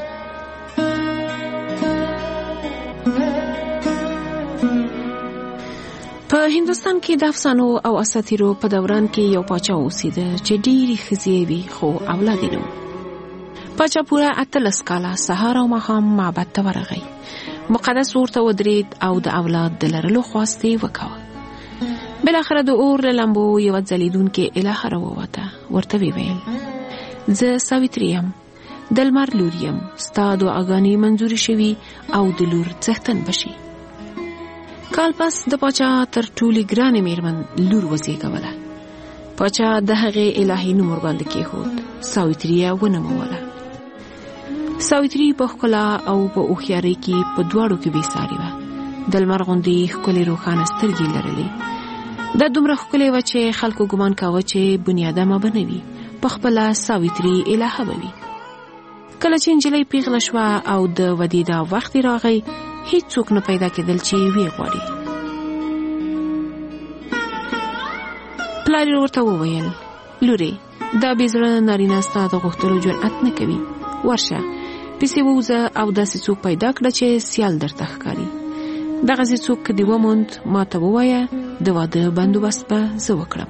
په هندوستان کې د افسانو او اساطیرو په دوران کې یو پاچا اوسېده چې ډېرې ښځې وې خو اولاد یې نه و. پاچا پوره 18 کاله سهار او ماښام معبد ته ورغی. مقدس اور ته ودرېد او د اولاد د لرلو خواست یې وکړه. بالاخره د اور له لمبو یوه ځلېدونکې الهه راووته. ورته ویې ویل زه ساویتري یم، د لمر لور یم، ستا دعاګانې منظورې شوي او د لور څښتن بشي. کال پس د پاچا تر ټولې ګرانې میرمن لور وزېږوله. پاچا د هغې الهي نوم ورباندې کېښود. ساویتري یې ونوموله. ساویتري په ښکلا او په هوښیارۍ کې په دواړو کې بې سارې وه. د لمر غوندې ښکلې روښانه سترګې لرلې. دا دومره ښکلې وه چې خلکو ګمان کاوه چې بنیادمه به نه وي، پخپله ساویتري الهه به وي. کله چې نجلۍ پیغله شوه او د ودې دا وخت راغی هیڅ څوک نه پیدا کېدل چې وی غواړي. پلار یې ورته وویل لورې دا بې زړه نارینه ستا د غوښتلو جرأت نه کوي، ورشه پسې ووځه او داسې څوک پیدا کړه چې سیال درته ښکاري. دغسې څوک که دې وموند ما ته ووایه د واده بندوبست به زه وکړم.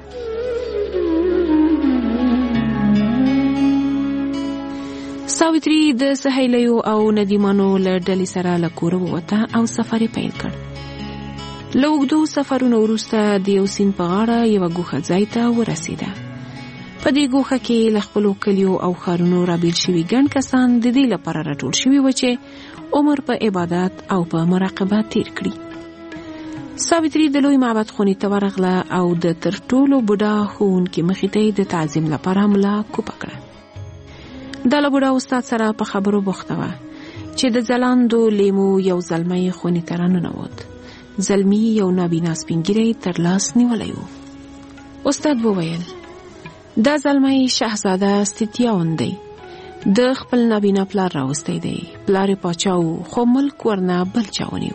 ساویتري د سهیلیو او ندیمانو له ډلې سره له کوره ووته او سفر یې پیل کړ. له اوږدو سفرونو وروسته د یو سیند په غاړه یوه ګوښه ځای ته ورسېده. په دې ګوښه کې له خپلو کلیو او ښارونو رابیل شوي ګڼ کسان د دې لپاره راټول شوي و چې عمر په عبادت او په مراقبه تیر کړي. ساوتري د لوی معبد خونې ته ورغله او د تر ټولو بوډا ښوونکي مخې ته د تعظیم لپاره ملا کوپه کړه. دا له بوډا استاد سره په خبرو بوخته وه چې د ځلاندو لیمو یو زلمی خونې ته راننوت. زلمی یو نابینا سپینګیری تر لاس نیولی و. استاد وویل دا زلمی شهزاده ستیاون دی. د خپل نابینا پلار راوستی دی. پلار یې پاچا و خو ملک ورنه بل چا ونیو.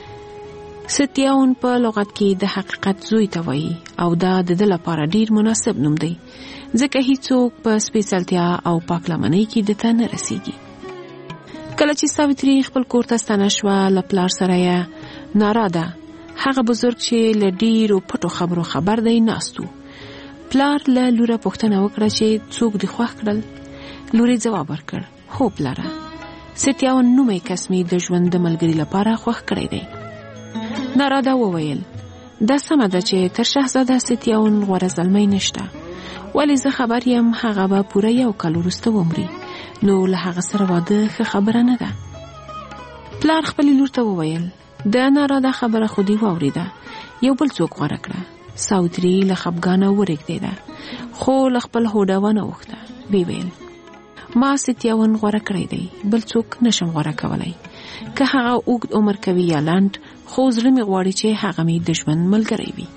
ستیاون په لغت کې د حقیقت زوی ته وایي او دا د ده لپاره ډیر مناسب نوم دی ځکه هیڅوک په سپېڅلتیا او پاکلمنۍ کې د ته نه رسیږي. کله چې ساوتري خپل کور ته ستنه شوه له پلار سره یې ناراده هغه بزرګ چې له ډیرو پټو خبرو خبر دی ناست و. پلار له لوره پوښتنه وکړه چې څوک دې خوښ کړل. لورې ځواب ورکړ هو پلاره ستیاون نومی کس مې د ژوند د ملګري لپاره خوښ کړی دی. ناراده وویل دا سمه ده چې تر شهزاده ستیاون غوره زلمی نشته ولی زه خبر یم هغه به پوره 1 کال وروسته ومري نو له هغه سره واده ښه خبره نه ده. پلار خپلې لور ته وویل د ناراده خبره خو دې واورېده یو بل څوک غوره کړه. ساوتري له خپګانه ورېږدېده خو له خپل هوډه ونه اوښته. ویې ویل ما ستیاون غوره کړی دی بل څوک نشم غوره کولی که هغه اوږد عمر کوي یا لنډ خو زړه مې غواړي چې هغه مې د ژوند ملګری وي.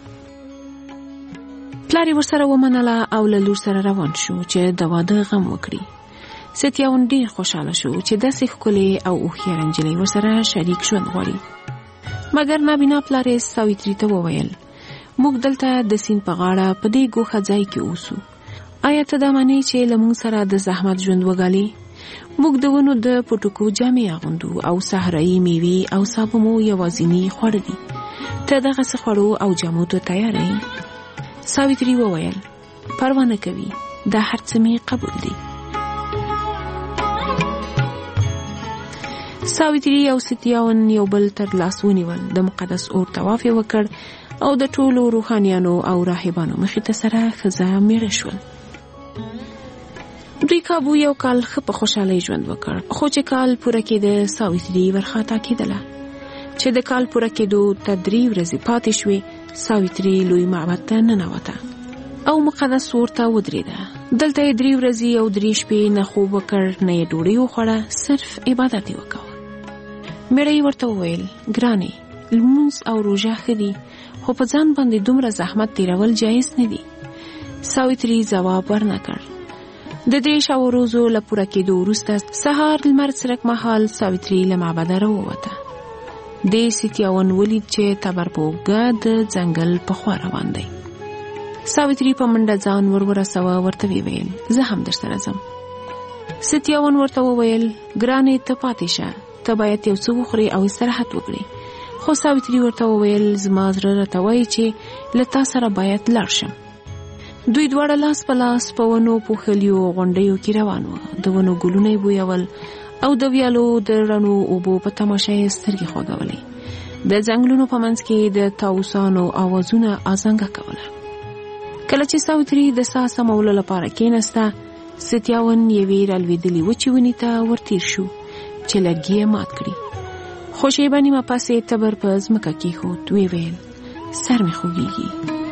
پلار یې ورسره ومنله او له لور سره روان شو چې د واده غم وکړي. ستیاون ډیر خوشحاله شو چې داسې ښکلې او هوښیاره نجلۍ ورسره شریک ژوند غواړي. مګر نابینا پلار یې ساوتري ته وویل موږ دلته د سیند په غاړه په دې ګوښه ځای کې اوسو. آیا ته دا منې چې له موږ سره د زحمت ژوند وګالې؟ موږ د ونو د پټکو جامې اغوندو او صحرایي میوې او سابه مو یوازینی خواړه دي. ته دغسې خوړو او جامو ته تیار یې؟ ساوتري وویل پروا نه کوي دا هر څه مې قبول دي. ساوتري او ستیاون یو بل تر لاس ونیول. د مقدس اور طواف یې وکړ او د ټولو روحانیانو او راهبانو مخې ته سره ښځه میړه شول. دوی کابو 1 کال ښه په خوشحالۍ ژوند وکړ خو چې کال پوره کېده ساوتري ورخطا کېدله. چې د کال پوره کېدو ته 3 ورځې پاتې شوې ساوتري لوی معبد ته ننوته او مقدس اور ته ودرېده. دلته یې 3 ورځې او 3 شپې نه خوب وکړ نه یې ډوډۍ وخوړه صرف عبادت یې وکړ. میړه یې ورته وویل ګرانې لمونځ او روژه ښه دي خو په ځان باندې دومره زحمت تیرول جایز نه دي. ساوتري ځواب ورنکړ. د 3 ورځو له پوره کېدو وروسته سهار لمر څرک مهال ساوتري له معبده راووته. د ستیاون ولید چې تبر په اوږه د ځنګل په خوا روان دی. ساوتري په منډه ځان ورسوه ورته ویل زه هم درسره ځم. ستیاون ورته وویل ګرانې ته پاتې شه ته باید یو څه وخورې او استراحت وکړې. خو ساوتري ورته وویل زما زړه راته وایي چې له تا سره باید لاړ شم. دوی دواړه لاس په لاس په ونو پوښلیو غونډیو کې روان وو. د ونو ګلونه یې بویول او د ویالو د رڼو اوبو په تماشه یې سترګې خوږولې. د ځنګلونو په منځ کې د طاووسانو اوازونه ازانګه کوله. کله چې ساوتري د ساه سمولو لپاره کېناسته ستیاون یوې رالوېدلې وچې ونې ته ورتیر شو چې لرګي یې مات کړي. خو شیبه نیمه پسې تبر په ځمکه کېښود. ویې ویل سر مې خوږېږي.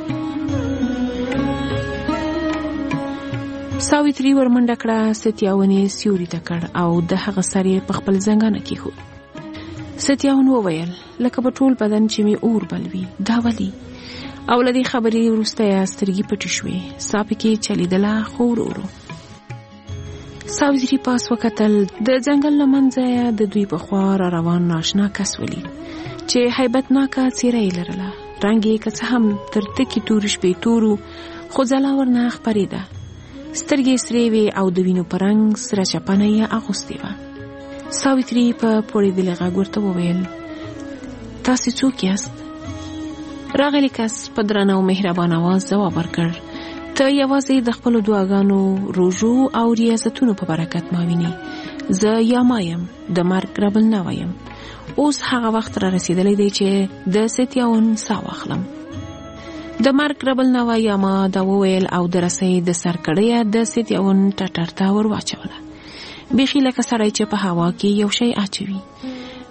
ساوتري ورمنډه کړه. ستیاون یې سیوري ته کړ او د هغه سر یې په خپل زنګانه کېښود. ستیاون وویل لکه په ټول بدن چې مې اور بل وي دا ولې؟ او له دې خبرې وروسته یې سترګې پټې شوې. ساه پکې چلیدله خو ورو ورو. ساوتري پاس وکتل. د ځنګل له منځه د دوی په خوا را روان ناشنا کس ولید چې هیبتناکه څېره یې لرله. رنګ یې که څه هم تر تکې تورې شپې تورو خو ځلا ورنه خپرېده. سترګې سرې وې او د وینو په رنګ سره چپنه یې اغوستې وه. ساوتري په پوړېدلي غږ ورته وویل تاسې څوک یاست؟ راغلی کس په درنه او مهربان اواز ځواب ورکړ ته یوازې د خپلو دعاګانو روژو او ریاضتونو په برکت ما وینې. زه یاما یم د مرګ ربلنوه یم. اوس هغه وخت را رسېدلی دی چې د ستیاون ساه واخلم. د مرګ ربلنوه یاما دا وویل او د رسۍ د سر کړیه د ستیاون ټټر ته ور واچوله. بیخي لکه سړی چې په هوا کې یو شی اچوي.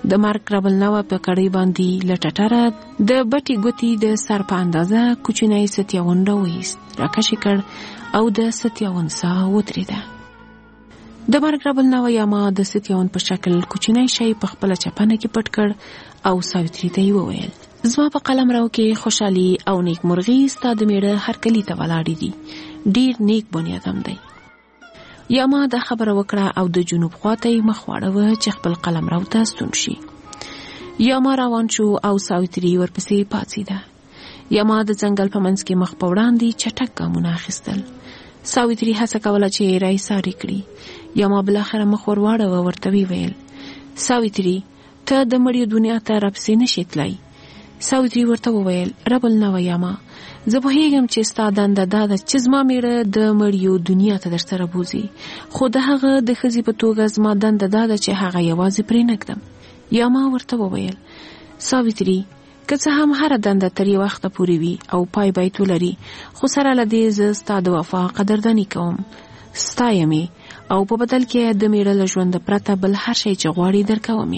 د مرګ رب النوا په کړۍ باندې لټټره د بټي ګوتی د سر په اندازه کوچنی 57 راوېست راکشي کړ او د 57 ساه وتریده. د مرګ رب النوا یاما د 57 په شکل کوچنی شی په خپل چپنه کې پټ کړ او ساوتری ته وویل زما په قلم راو کې خوشحالي او نیک مرغي ستاد میړه هر کلی ته ولاړې دي، ډیر نیک بنیادم دی. یاما د خبره وکړه او د جنوب خواته مخ واړوه چې خپل قلم راو ته ستون شي. یاما روان شو او ساوتری ورپسې پاتېده. یاما د ځنګل په منځ کې مخ په وړاندې چټک ګامونه اخیستل. ساوتری هڅه کوله چې رای ساری کړي. یاما بالاخره مخ ور واړوه، ورته ویل ساوتری ته د مړیو دنیا ته راپسې نشې تلای. ساوتری ورته وویل رب النوا یاما زه پوهیږم چې ستا دنده دا ده چې زما میړه د مړیو دنیا ته در سره بوزي، خو د هغه د ښځې په توګه زما دنده دا ده چې هغه یوازې پرې نږدم. یاما ورته وویل ساوتری که څه هم هره دنده تر یو وخته پورې وي او پای باید ولري، خو سره له دې زه ستا د وفا قدرداني کوم، ستایم او په بدل کې د میړه له ژونده پرته بل هر شی چې غواړي درکوم.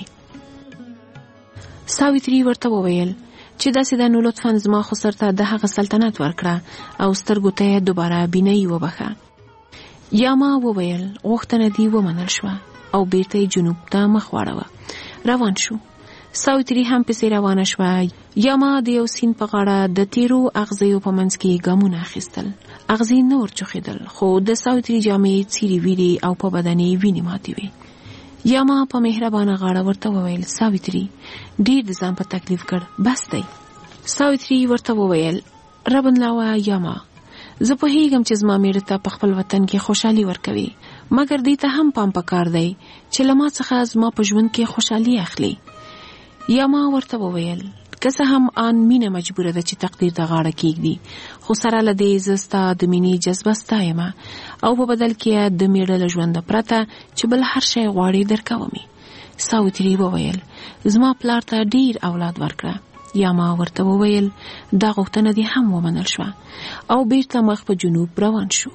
ساوتری ورته وویل چې داسې ده نو لطفاً زما خسر ته د هغه سلطنت ورکړه او سترګو ته دوباره بینایی وبخه. یاما وویل غوښتنه دې ومنل شوه او بیرته جنوب ته مخ واړوه. روان شو. ساوتری هم پسې روانه شوه. یاما د یو سیند په غاړه د تیرو اغزیو په منځ کې ګامونه اخیستل. اغزي نه ورچوخېدل، خو د ساوتری جامې څیرې ویرې او په بدن یې وینې ماتې وې. یاما په مهربانه غاړه ورته وویل ساوتری ډیر د ځان په تکلیف کړ، بس دی. ساوتری ورته وویل رب النوا یاما زه پوهیږم چې زما میړه ته په خپل وطن کې خوشحالي ورکوي، مګر دې ته هم پام پکار دی چې له ما څخه زما په ژوند کې خوشحالي اخلي. یاما ورته وویل که څه هم آن مینه مجبوره ده چې تقدیر ته غاړه کېږدي، خو سره له دې زه ستا د مینې جذبه ستایم او په بدل کې د میړه له ژونده پرته چې بل هر شی غواړي درکوم. ساوتری وویل زما پلار ته ډیر اولاد ورکړه. یاما ورته وویل دا غوښتنه دې هم ومنل شوه او بیرته مخ په جنوب روان شو.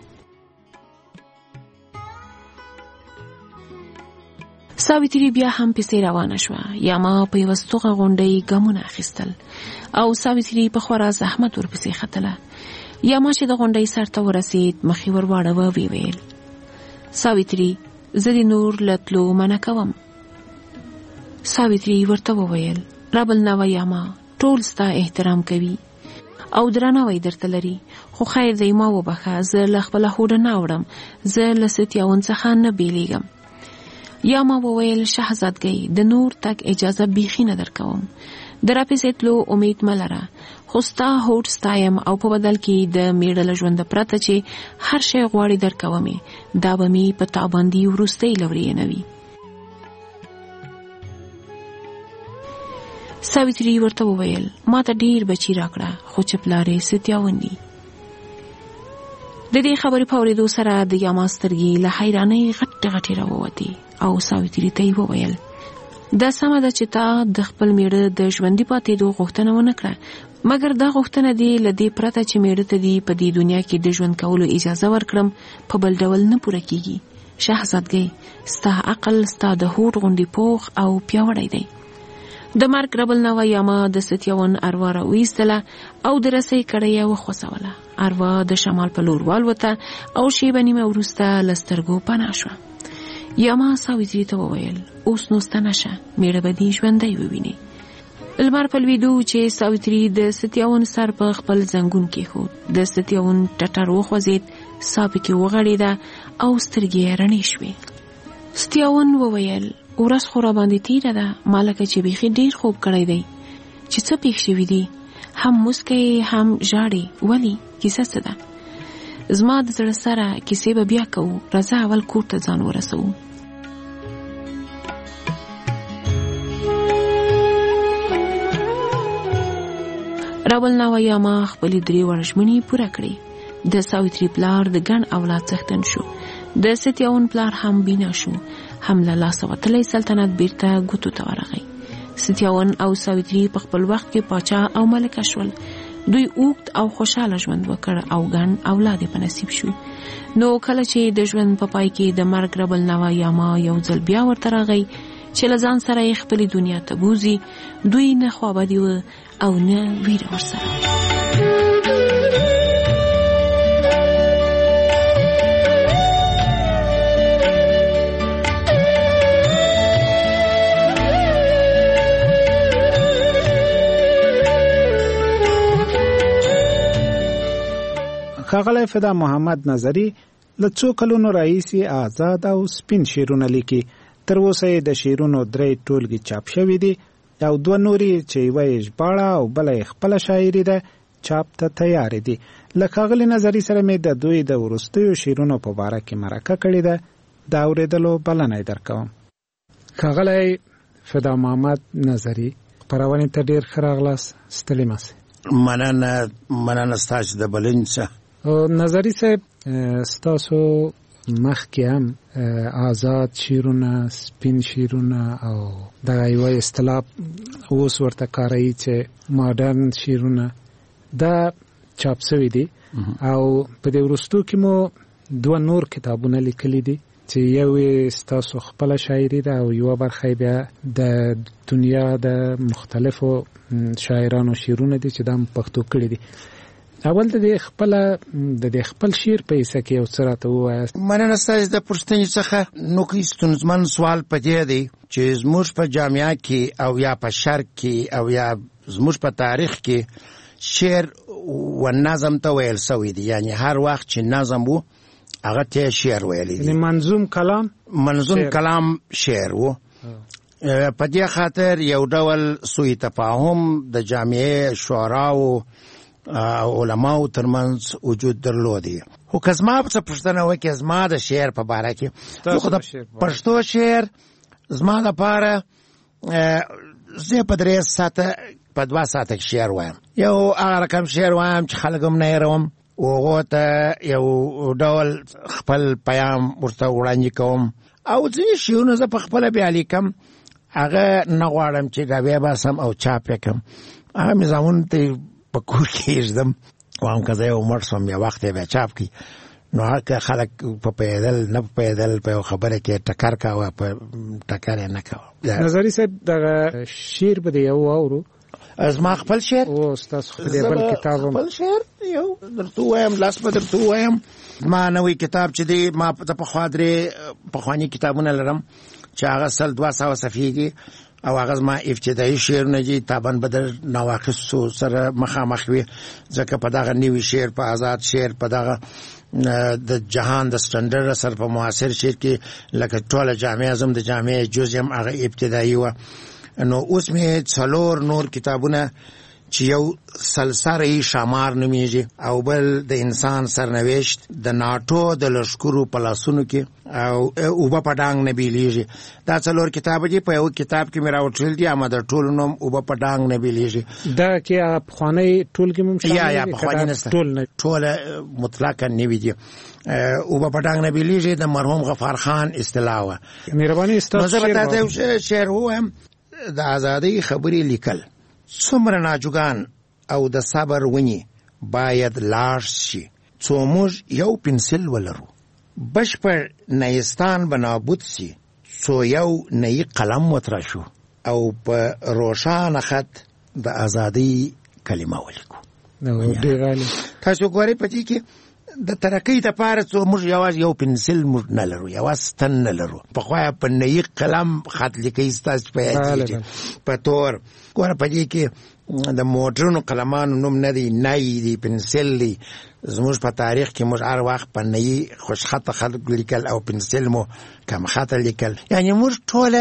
ساوتری بیا هم پسې روانه شوه. یاما په یوه ستوغه غونډۍ ګامونه اخیستل او ساوتری په خورا زحمت ورپسې ختله. یاما چې د غونډۍ سر ته ورسید مخې ور واړوه، ویل ساوتری زه دې نور له تلو منع کوم. ساوتری ورته وویل رب النوا یاما ټول ستا احترام کوي او درناوی درته لري، خو خیر دی ما وبخه، زه له خپله هوډه نه اوړم، زه له 57 څخه نه بیلیږم. یاما وویل شهزادګۍ د نور تک اجازه بیخي نه درکوم، د راپسې تلو امید ملره، خو ستا هوډ ستایم او په بدل کې د میړه له ژونده پرته چې هر شی غواړي درکومې، دا به مې په تا باندې وروستۍ لوري نه وي. ساوتری ورته وویل ما ته ډیر بچی راکړه، خو چې پلار یې 57 دي. د دې خبرې په اورېدو سره د یاما سترګې له حیرانۍ غټې غټې راووتې او ساوتری ته یې وویل دا سمه ده چې تا د خپل میړه د ژوندي پاتېدو غوښتنه ونه کړه، مګر دا غوښتنه دې له دې پرته چې میړه ته دې په دې دنیا کې د ژوند کولو اجازه ورکړم په بل ډول نه پوره کیږي. شهزادګۍ ستا عقل ستا د هوډ غوندې پوخ او پیاوړی دی. د مرګ رب النوا یاما د 57 اروا راویستله او د رسۍ کړۍ یې وخوځوله. اروا د شمال په لور والوته او شیبه نیمه وروسته له سترګو پناه شوه. یاما ساوتری ته وویل اوس نو ستنه شه، میړه به دې ژوندی وویني. لمر په لوېدو چې ساوتری د 57 سر په خپل زنګون کېښود. د 57 ټټر وخوځېد، ساه پکې وغړېده او سترګې یې رڼې شوې. 57 وویل ورځ خو را باندې تیره ده، ما لکه چې بیخي ډیر خوب کړی دی. چې څه پېښ شوي دي؟ هم مسکی هم ژاړې، ولې کیسه څه ده؟ زما د زړه سره کیسې به بیا کوو، راځه اول کور ته ځان ورسوو. رب النوا یاما خپلې 3 ورژمنې پوره کړې. د ساوتری پلار د ګڼ اولاد څښتن شو. د 57 پلار هم بینا شو. هم له لاسه وتلی سلطنت بیرته ګوتو ته ورغی. 57 او ساوتری په خپل وخت کې پاچا او ملکه شول. دوی اوږد او خوشاله ژوند وکړ او ګڼ اولاد په نصیب شو. نو کله چې د ژوند په پای کې د مرګ رب النوا یاما یو ځل بیا ورته راغی چې له ځان سره یې خپلې دنیا ته بوزي. دوی نه خوابدي وه او نه ویره ورسره. ښاغلی فدا محمد نظری له څو کلونو راهیسې آزاد او سپین شعرونه لیکي. تر اوسه یې د شعرونو 3 ټولګې چاپ شوي دي او 2 نورې چې یوه یې ژباړه او بله یې خپله شاعري ده چاپ ته تیارې دي. له ښاغلي نظري سره مې د دوی د وروستیو شعرونو په باره کې مرکه کړې ده. د اورېدلو بلنه یې درکوم. ښاغلی فدا محمد نظري خپرونې ته ډېر ښه راغلاست. ستړي مه سئ. مننه ستاسو د بلنې څخه. نظري صاحب ستاسو مخکې هم آزاد شعرونه، سپین شعرونه او دغه یوه اصطلاح اوس ورته کاروي چې ماډرن شعرونه دا چاپ شوي دي او په دې وروستو کې مو 2 نور کتابونه لیکلي دي چې یو ستاسو خپله شاعري ده او یوه برخه بیا د دنیا د مختلفو شاعرانو شعرونه دي چې دا پښتو کړي دي. اول د خپل شعر په حصه کې یو څه راته ووایاست. مننه ستاسو د پوښتنې څخه. نو که ستونزمن سوال په دې دی چې زموږ په جامعه کې او یا په شرق کې او یا زموږ په تاریخ کې شعر و نظم ته ویل شوی دی. یعنی هر وخت چې نظم وو هغه ته شعر ویلی دی. منظوم کلام شعر وو. په دې خاطر یو ډول سوء تفاهم د جامعه شعراو علماو ترمنځ وجود درلودي. خو که زما څه پوښتنه وکړي زما د شعر په باره کې، خو د پښتو شعر زما لپاره زه په 2 ساعته شعر وایم. یو هغه رقم شعر وایم چې خلک هم نه هېروم، هغو ته یو ډول خپل پیام ورته وړاندې کوم. او ځینې شعرونه زه په خپله بیا لیکم، هغه نه غواړم چې ډابې باسم او چاپ یې کړم. هغه مې زامنو ته په کور کې ایږدم، وایم که زه یو مړ شوم یا وخت یې بیا چاپ کړي. نو هغه خلک په پیدل نه په پیدل په یو خبره کې ټکر کوه، په ټکر یې نه کوه. نظري صاحب دغه شعر به د یو واورو. زما خپل شعر او ستاسو بل کتاب خپل شعر یو درته وایم، لاس به درته وایم. ما نوی کتاب چې دی، ما د پخواني کتابونه لرم چې هغه 200 صفحې دي او هغه زما ابتدایي شعرونه دي. طبعا به د نواقصو سره مخامخ وي، ځکه په دغه نوي شعر، په آزاد شعر، په دغه د جهان د سټنډرډ سره په معاصر شعر کې لکه ټوله جامعه زم د جامعه جزء هم هغه ابتدایي وه. نو اوس مې 4 نور کتابونه چې یو سلسله شمار نومیږي او بل د انسان سرنوشت د ناټو د لشکرو په لاسونو کې او اوبه په ډانګ نه بیلیږي. دا 4 کتاب دي. په یو کتاب کې مې راوټل دي، اما د ټولو نوم اوبه په ډانګ نه بیلیږي. دا کې پخوانی ټولګي مم شامل دي؟ یا پخوانی نسته، ټول مطلقاً نوي دي. اوبه په ډانګ نه بیلیږي د مرحوم غفار خان اصطلاح وه. مهرباني ستاسو شعر وایم. د ازادۍ خبرې لیکل څومره ناجوګان او د صبر ونی باید لاړ شي، څو موږ یو پنسل ولرو. بشپړ نیستان به نابود شي، څو یو نوی قلم وتراشو او په روښانه خط د ازادۍ کلمه ولیکو. تاسو ګورئ په دې کې د ترقۍ لپاره څو موږ یوازې یو پنسل موږ نه لرو، یوازې ستن نه لرو. پخوا په نوي قلم خط لیکئ، ستاسو په یادېږي په تور. ګوره په دې کې د موډرنو قلمانو نوم نه دی، نی دی، پنسل دی. زموږ په تاریخ کې موږ هر وخت په نوي خوشخطه خط لیکل او پنسل مو کم خطه لیکل. یعنې موږ ټوله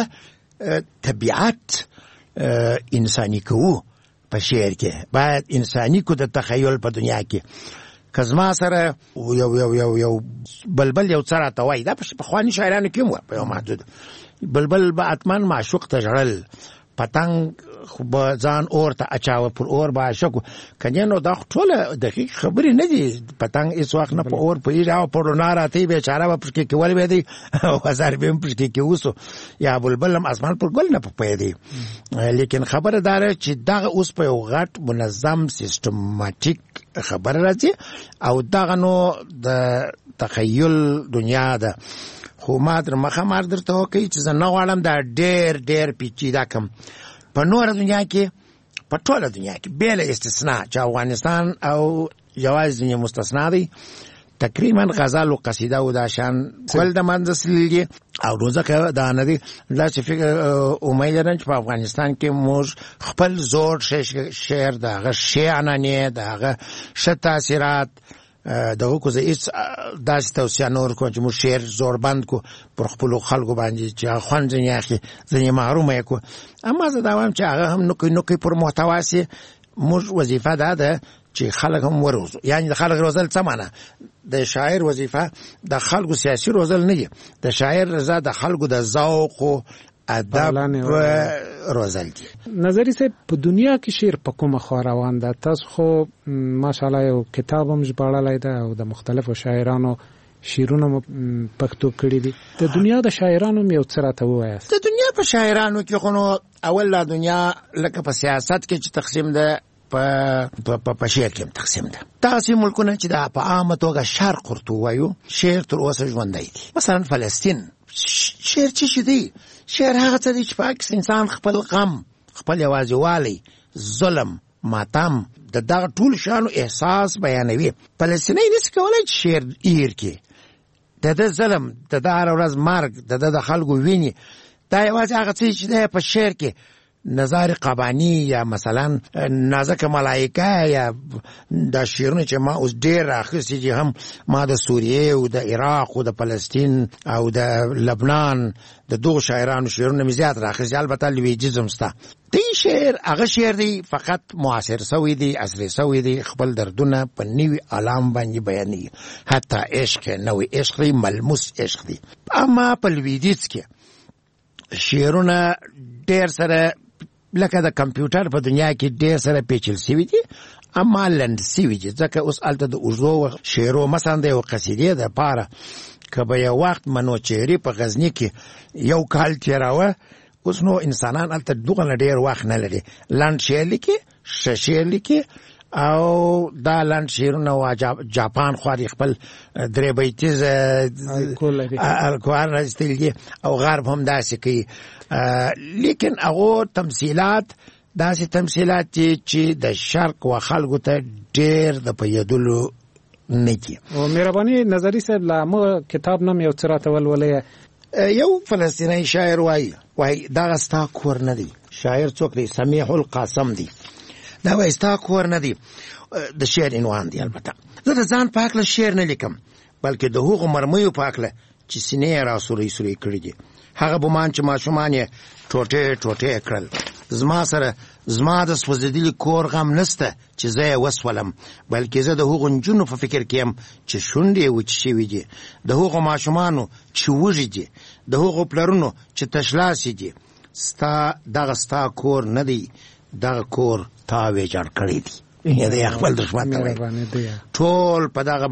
طبیعت انساني کوو په شعر کې. باید انساني کو د تخیل په دنیا کې. که زما سره یو بلبل یو څه راته وایي، دا په پخواني شاعرانو کې هم وه په یو محدود. بلبل به حتما معشوق ته ژړل، پتنګ به ځان اور ته اچاوه، پر اور به عاشق و. کنې نو دا ټوله دقیق خبرې نه دي. پتنګ هېڅ وخت نه په اور پوهېږي او په رڼا راته بېچاره به پشکې کې ولوېدی او هزار به هم پشکې کې اوسو، یا بلبل هم اسمان پر ګل نه پوهېدی. لیکن خبره دا ده چې دغه اوس په یو غټ منظم سیستماتیک خبره راځي او دغه نو د تخیل دنیا ده. خو ما در مخه درته وکړي چې زه نه غواړم دا ډېر پیچیده کم. په نوره دنیا کې په ټوله دنیا کې بېله استثنا چې افغانستان او یوازې ځینې مستثنا دی تقریبا غزل و قصیده و دا شان کل د منځ سلیږي او روزه دا نه دی دا چې فکر امید لرم چې په افغانستان کې موږ خپل زوړ شعر دغه شعرانه دغه ښه تاثیرات دغه کو زه هیڅ داسې توصیه نه ورکوم چې موږ شعر زوربند کو پر خپلو خلکو باندې چې خوند ځینې اخلي ځینې محرومه یې کو. اما زه دا وایم چې هغه هم نوکې پر محتوا سي موږ وظیفه ده چې خلک هم وروزو. یعنی د خلک روزل څه معنی؟ د شاعر وظیفه د خلکو سیاسي روزل نه دی، د شاعر رضا د خلکو د ذوق او ادب روزل دي. نظری صاحب په دنیا کې شعر په کومه خوا روان ده؟ تاسو خو ماشاءالله یو کتاب هم ژباړلی ده او د مختلفو شاعرانو شعرونه پښتو کړي دي. د دنیا د شاعرانو یو څه راته ووایاست. د دنیا په شاعرانو کې خو نو اول لا دنیا لکه په سیاست کې چې تقسیم ده په شعر کې تقسیم ده. تاسو ملکونه چې د په عامه توګه شرق ورته وایو شعر تر اوسه ژوندی دي. مثلا فلسطین شعر څه دی؟ شعر هغه څه دی چې پاک انسان خپل غم، خپل یوازیوالی، ظلم، ماتم د دغه ټول شانو احساس بیانوي. فلسطینی نشي کولای چې شعر ایر کې د ظلم، د هر ورځ مرګ، د خلکو ویني، دا یوازې هغه څه چې په شعر کې نظر قبانی یا مثلا نازک ملائکه یا د شعرونه چې ما اوس ډېر راخستي چې هم ما د سوریه او د عراق او د فلسطین او د لبنان د دوه شاعرانو شعرونه مې زیات راخستي. البته لویجیزم ستا دی شعر هغه شعر دی فقط معاصر سوی دی، عصري سوی دی، خپل دردونه په نوي عالم باندې بیانوي. حتی عشق نوې عشق دی، ملموس عشق دی. اما په لویدیځ کې شعرونه ډېر سره لکه د کمپیوټر په دنیا کې ډېر سره پیچل سوي دي، اما لنډ سوي دي. ځکه اوس هلته د اوږدو شعرو مثلا د یو قصیدې دپاره که به یو وخت منوچهري په غزني کې یو کال تېراوه، اوس نو انسانان هلته دغه ډېر وخت نه لري. لنډ شعر لیکي، ښه شعر لیکي او دا لنډ شعرونه جاپان خوا خپل درې بیتیز الکوهر راځتلی دي او غرب هم داسې کوي. لیکن هغه تمثیلات داسې تمثیلات چې د شرق و خلکو ته ډېر د پیدلو نه دي. او مهرباني نظری صاحب لا مو کتاب نوم یو څه راته ولولئ. یو فلسطینی شاعر وایي دغه ستا کور نه دی. شاعر څوک دی؟ سمیح القاسم دی. دا وایي ستا کور نه دی. د شعر عنوان دی. البته زه د ځان په هکله شعر نه لیکم، بلکې د هغو مرمیو په هکله چې سینې یې راسورۍ کړي دي. هغه بومان چې ماشومان یې ټوټې کړل. زما د سوځېدلي کور غم نسته چې زه یې وسولم، بلکې زه د هغو نجونو په فکر کې یم چې شونډې یې وچې شوي دي، د هغو ماشومانو چې وږي دي، د هغو پلرونو چې تشلاسي دي. ستا کور نه دی، دغه کور تا ویجاړ کړی دی. د خپل دښمن ته وایي ټول په دغه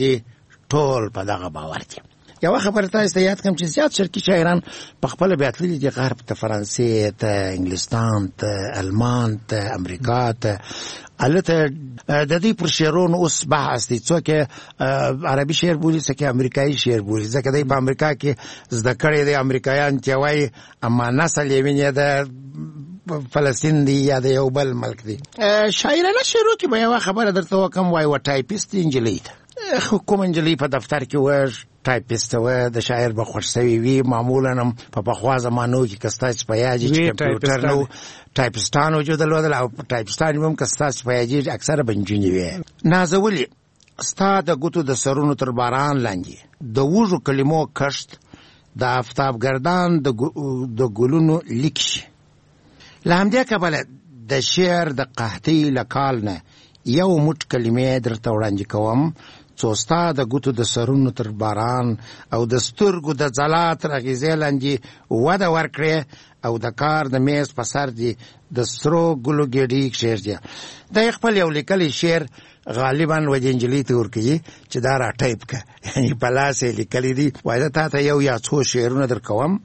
باور دي. یو خبره تاسو ته یاد کوم چې زیات شرقي شاعران په خپل بیا تللي دي غرب ته، فرانسې ته، انګلستان ته، المان ته، امریکا ته. البته د دې پر شعرونو اوس بحث دی، څوک عربي شعر بولي، څوک امریکایي شعر بولي، ځکه دی په امریکا کې زده کړی دی امریکایان چې وایي، اما نسل یې ویني د فلسطین دی یا د یو بل ملک دی. شاعرانه شعرو کې به یوه خبره درته وکړم، وایي و ټایپیست نجلۍ ده. کوم نجلۍ په دفتر کې وه ټایپیسته وه، د شاعر به خوښ سوي وي. معمولا هم په پخوا زمانو کې که ستاسې په یاد چې کمپیوټر نه و ټایپیستان وجود درلودل او ټایپیستان هم که ستاسې په یاد اکثره به نجونې وې. نازولې ستا د ګوتو د سرونو تر باران لاندې د وږو کلمو کښت د آفتابګردان د ګلونو لیک شي. له همدې کبله د شعر د قحطۍ له کال نه یو موټ کلمې درته وړاندې کوم، څو ستا د ګوتو د سرونو تر باران او د سترګو د ځلا تر اغېزې لاندې وده ورکړې او د کار د میز په سر دي د سرو ګلو ګېډۍ کښېږدي. دا خپل یو لیکلی شعر غالبا وجه نجلۍ ته ورکوي چې دا را ټایپ که، یعنې په لاس یې لیکلی دي. وایي زه تا ته یو یا څو شعرونه در کوم،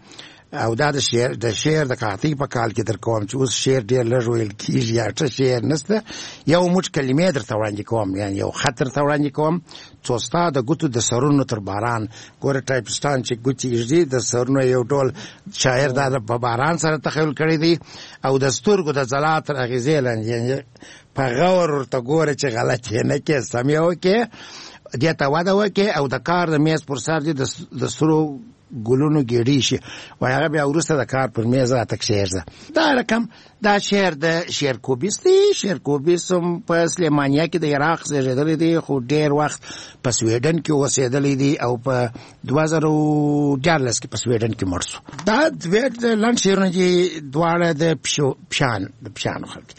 او دا د شعر د قاطع په کال کې در کوم چې اوس شعر ډیر لږ ویل کیږي یا څه شعر نشته یو موټ کلمې درته وړاندې کوم یعنی یو خط درته وړاندې کوم څو ستا د ګوتو د سرونو تر باران ګوره ټایپسټان چې ګوتې ایږدي د سرونو یو ډول شاعر دا په باران سره تخیل کړی دی او د سترګو د ځلا تر اغیزې لاندې یعنی په غور ورته ګوره چې غلط یې نه کې سم یې وکړې دې ته وده وکړې او د کار د میز پر سر دې د سرو ګلونو ګېډې شي وایي هغه بیا وروسته د کار پر میز راته دا رقم دا شعر د شیرکوبیس دی شیرکوبیس هم په سلیمانیا کې د عراق زیږېدلی دی خو ډېر وخت په سویډن کې اوسېدلی دی او په 2014 کې په سویډن کې مړ شو دا لنډ شعرونه دي دواړه د پشانو خلک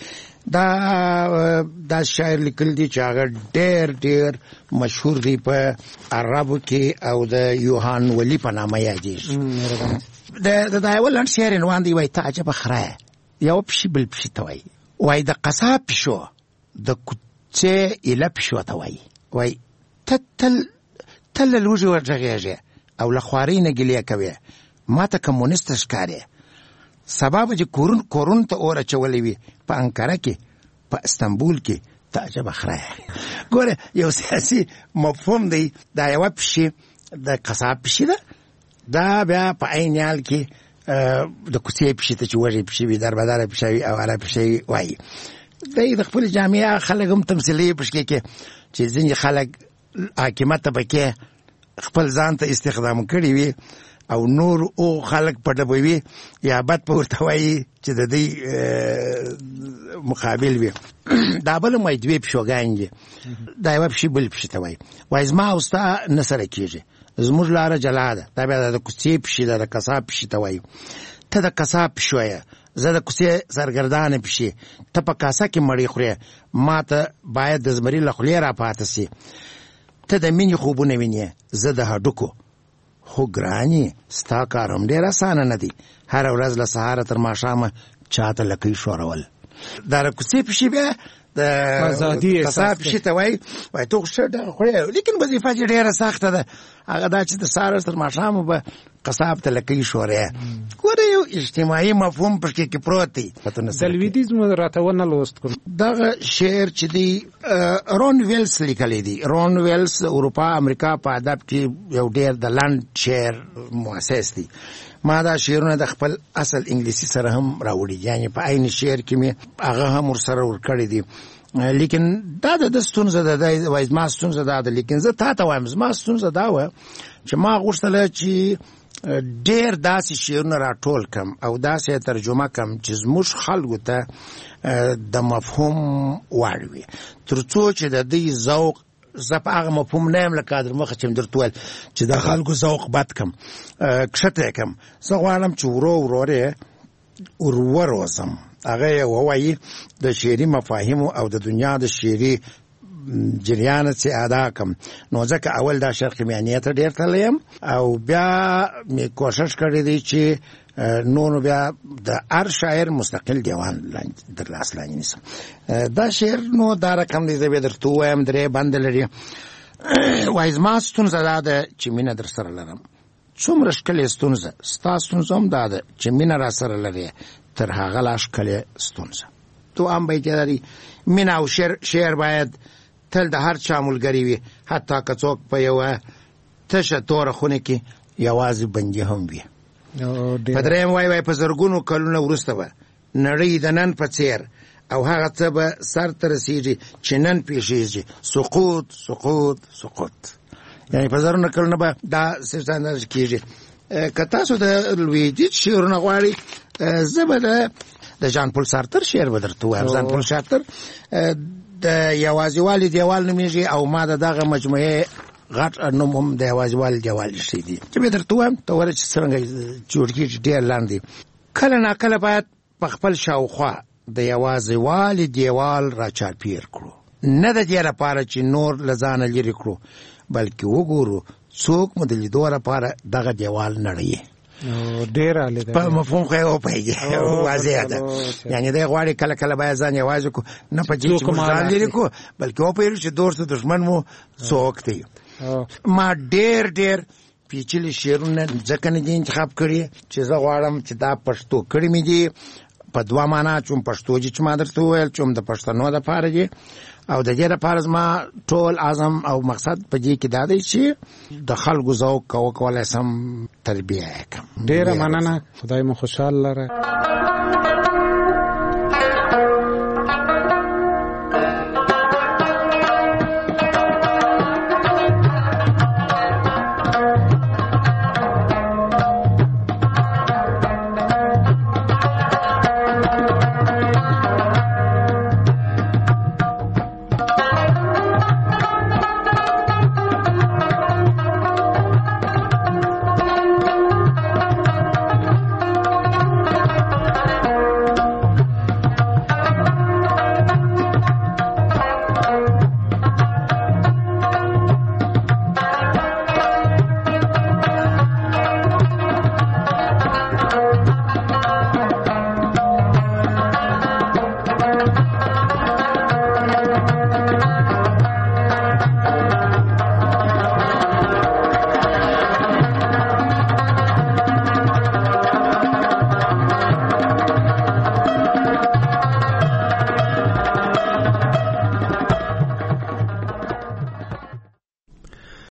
دا شاعر لیکل دي چې هغه ډېر مشهور دی په عربو کې او د یوهان ولی په نامه یادېږي دا یو لنډ شعر عنوان دی وایي ته عجبه خره یو پشي بل پشي ته وایي د قصاب پشو د کوڅې ایله پشو ته وایي ته تل له لوږې ورغېږې او له خوارۍ نه ګیلې کوې ما ته کمونیسته ښکارې سبا به چې کورونو ته اور اچولی وي په انکاره کې په استنبول کې ته عجبه خره ګوره یو سیاسي مفهوم دی دا یوه پشي د قصاب پشي ده دا بیا په عین حال کې د کوڅې پشي ته چې وږې پشي وي دربداره پشي وي او هره پشي وایي دی د خپلې جامعه خلک هم تمثیلي پشکې کې چې ځینې خلک حاکمت طبقې خپل ځان ته استخدام کړي وي او نور او خلق په ډبوي یا بد په ورته وایي چې د دې مقابل وي دا بل مې دوی پښوګان دي دا یو پښې بل پښې ته وایي زما او ستا نه سره کېږي زموږ لاره جلا ده دا بیا د کوڅې پښې ده د قصاب پښې ته وایي ته د قصاب پښې وایه زه د کوڅې سرګردانه پښې ته په کاسه کې مړۍ خورې ما ته باید د زمري له خولې راپاته سي ته د مینې خوبونه وینې زه د هډوکو خو ګرانې ستا کار هم ډېر اسانه نه دی هره ورځ له سهاره تر ماښامه چاته لکۍ ښورول دا د کوڅې پښې بیا د قصاب پښې ته وایي ته خو ښه ډېره خورې لیکن وظیفه چې ډېره سخته ده هغه دا چې د سهاره تر ماښامه به قصاب ته لکۍ ښورې ګوره یو اجتماعي مفهوم پکې کې پروت دی د لویدیځ مو راته ونه لوست کوم دغه شعر چې دی رون ویلس لیکلی دی رون ویلس اروپا امریکا په ادب کې یو ډېر د لنډ شعر مؤسس دی ما دا شعرونه د خپل اصل انګلیسي سره هم راوړي یعنی په عین شعر کې مې هغه هم ورسره ورکړی دی لیکن دا د ستونزه ده وایي زما ستونزه دا ده لیکن زه تا ته وایم زما ستونزه دا وه چې ما غوښتله چې ډېر داسې شعرونه راټول کم او داسې ترجمه کم چې زموږ خلکو ته د مفهوم وړ وي تر څو چې د دوی ذوق زه په هغه مفهوم نه یم لکه در مخه چې م درته ویل چې د خلکو ذوق بد کم کښته یې کم زه غواړم چې ورو یې وروزم هغه یې ووایي د شعري مفاهیمو او د دنیا د شعري جریان چې ادا کم نو ځکه اول دا شرق میانیه ته ډېر تللی یم او بیا مې کوشش کړی دی چې نو بیا د هر شاعر مستقل دیوان در لاس لاندې نیسم دا شعر نو دا رقم دی زه بیا درته ووایم درې بند لري وایي زما ستونزه دا ده چې مینه در سره لرم څومره ښکلې ستونزه ستا ستونزه هم دا ده چې مینه را سره لرې تر هغه لا ښکلې ستونزه تو هم بیت لري مینه او شعر باید تل د هر چا ملګری وي حتی که څوک په یوه تشه توره خونه کې یوازې بندي هم وي په درېیم وایي په زرګونو کلونه وروسته به نړۍ د نن په څېر او هغه څه به سر ته رسېږي چې نن پېښېږي سقوط یعنی په زرونه کلونه به دا څه کېږي که تاسو د لویدیځ شعرونه غواړئ زه به د ژان پول سارتر شعر به درته ووایم ژان پول سارتر د یوازیوالي دیوال نومیږي او ما د دغه مجموعې غټ نوم هم د یوازیوالي دیوال ایښی دی چې به درته ووایم ته وره چې څرنګه جوړ کېږي ډېر لاندې کله ناکله باید په خپل شاوخوا د یوازیوالي دیوال راچاپېر کړو نه د دې لپاره چې نور له ځانه لرې کړو بلکې وګورو څوک مو د لیدو لپاره دغه دیوال نړوي ډېر عالی ده په مفهوم خو یې وپوهېږي واضح ده یعنی دی غواړي کله کله باید ځان یوازې کړو نه په دې چې موږ ځان لرې کړو بلکې وپوهېږو چې دوست دښمن مو څوک دی ما ډېر پیچلي شعرونه ځکه نه دي انتخاب کړي چې زه غواړم چې دا پښتو کړي مې دي په دوه معنا چې پښتو چې ما درته وویل چې د پښتنو لپاره دي او د دې لپاره زما ټول اعظم او مقصد په دې کې دا دی چې د خلکو ذوق او کولای سم تربیه وکړم. ډیره مننه، خدای مو خوشحال لره.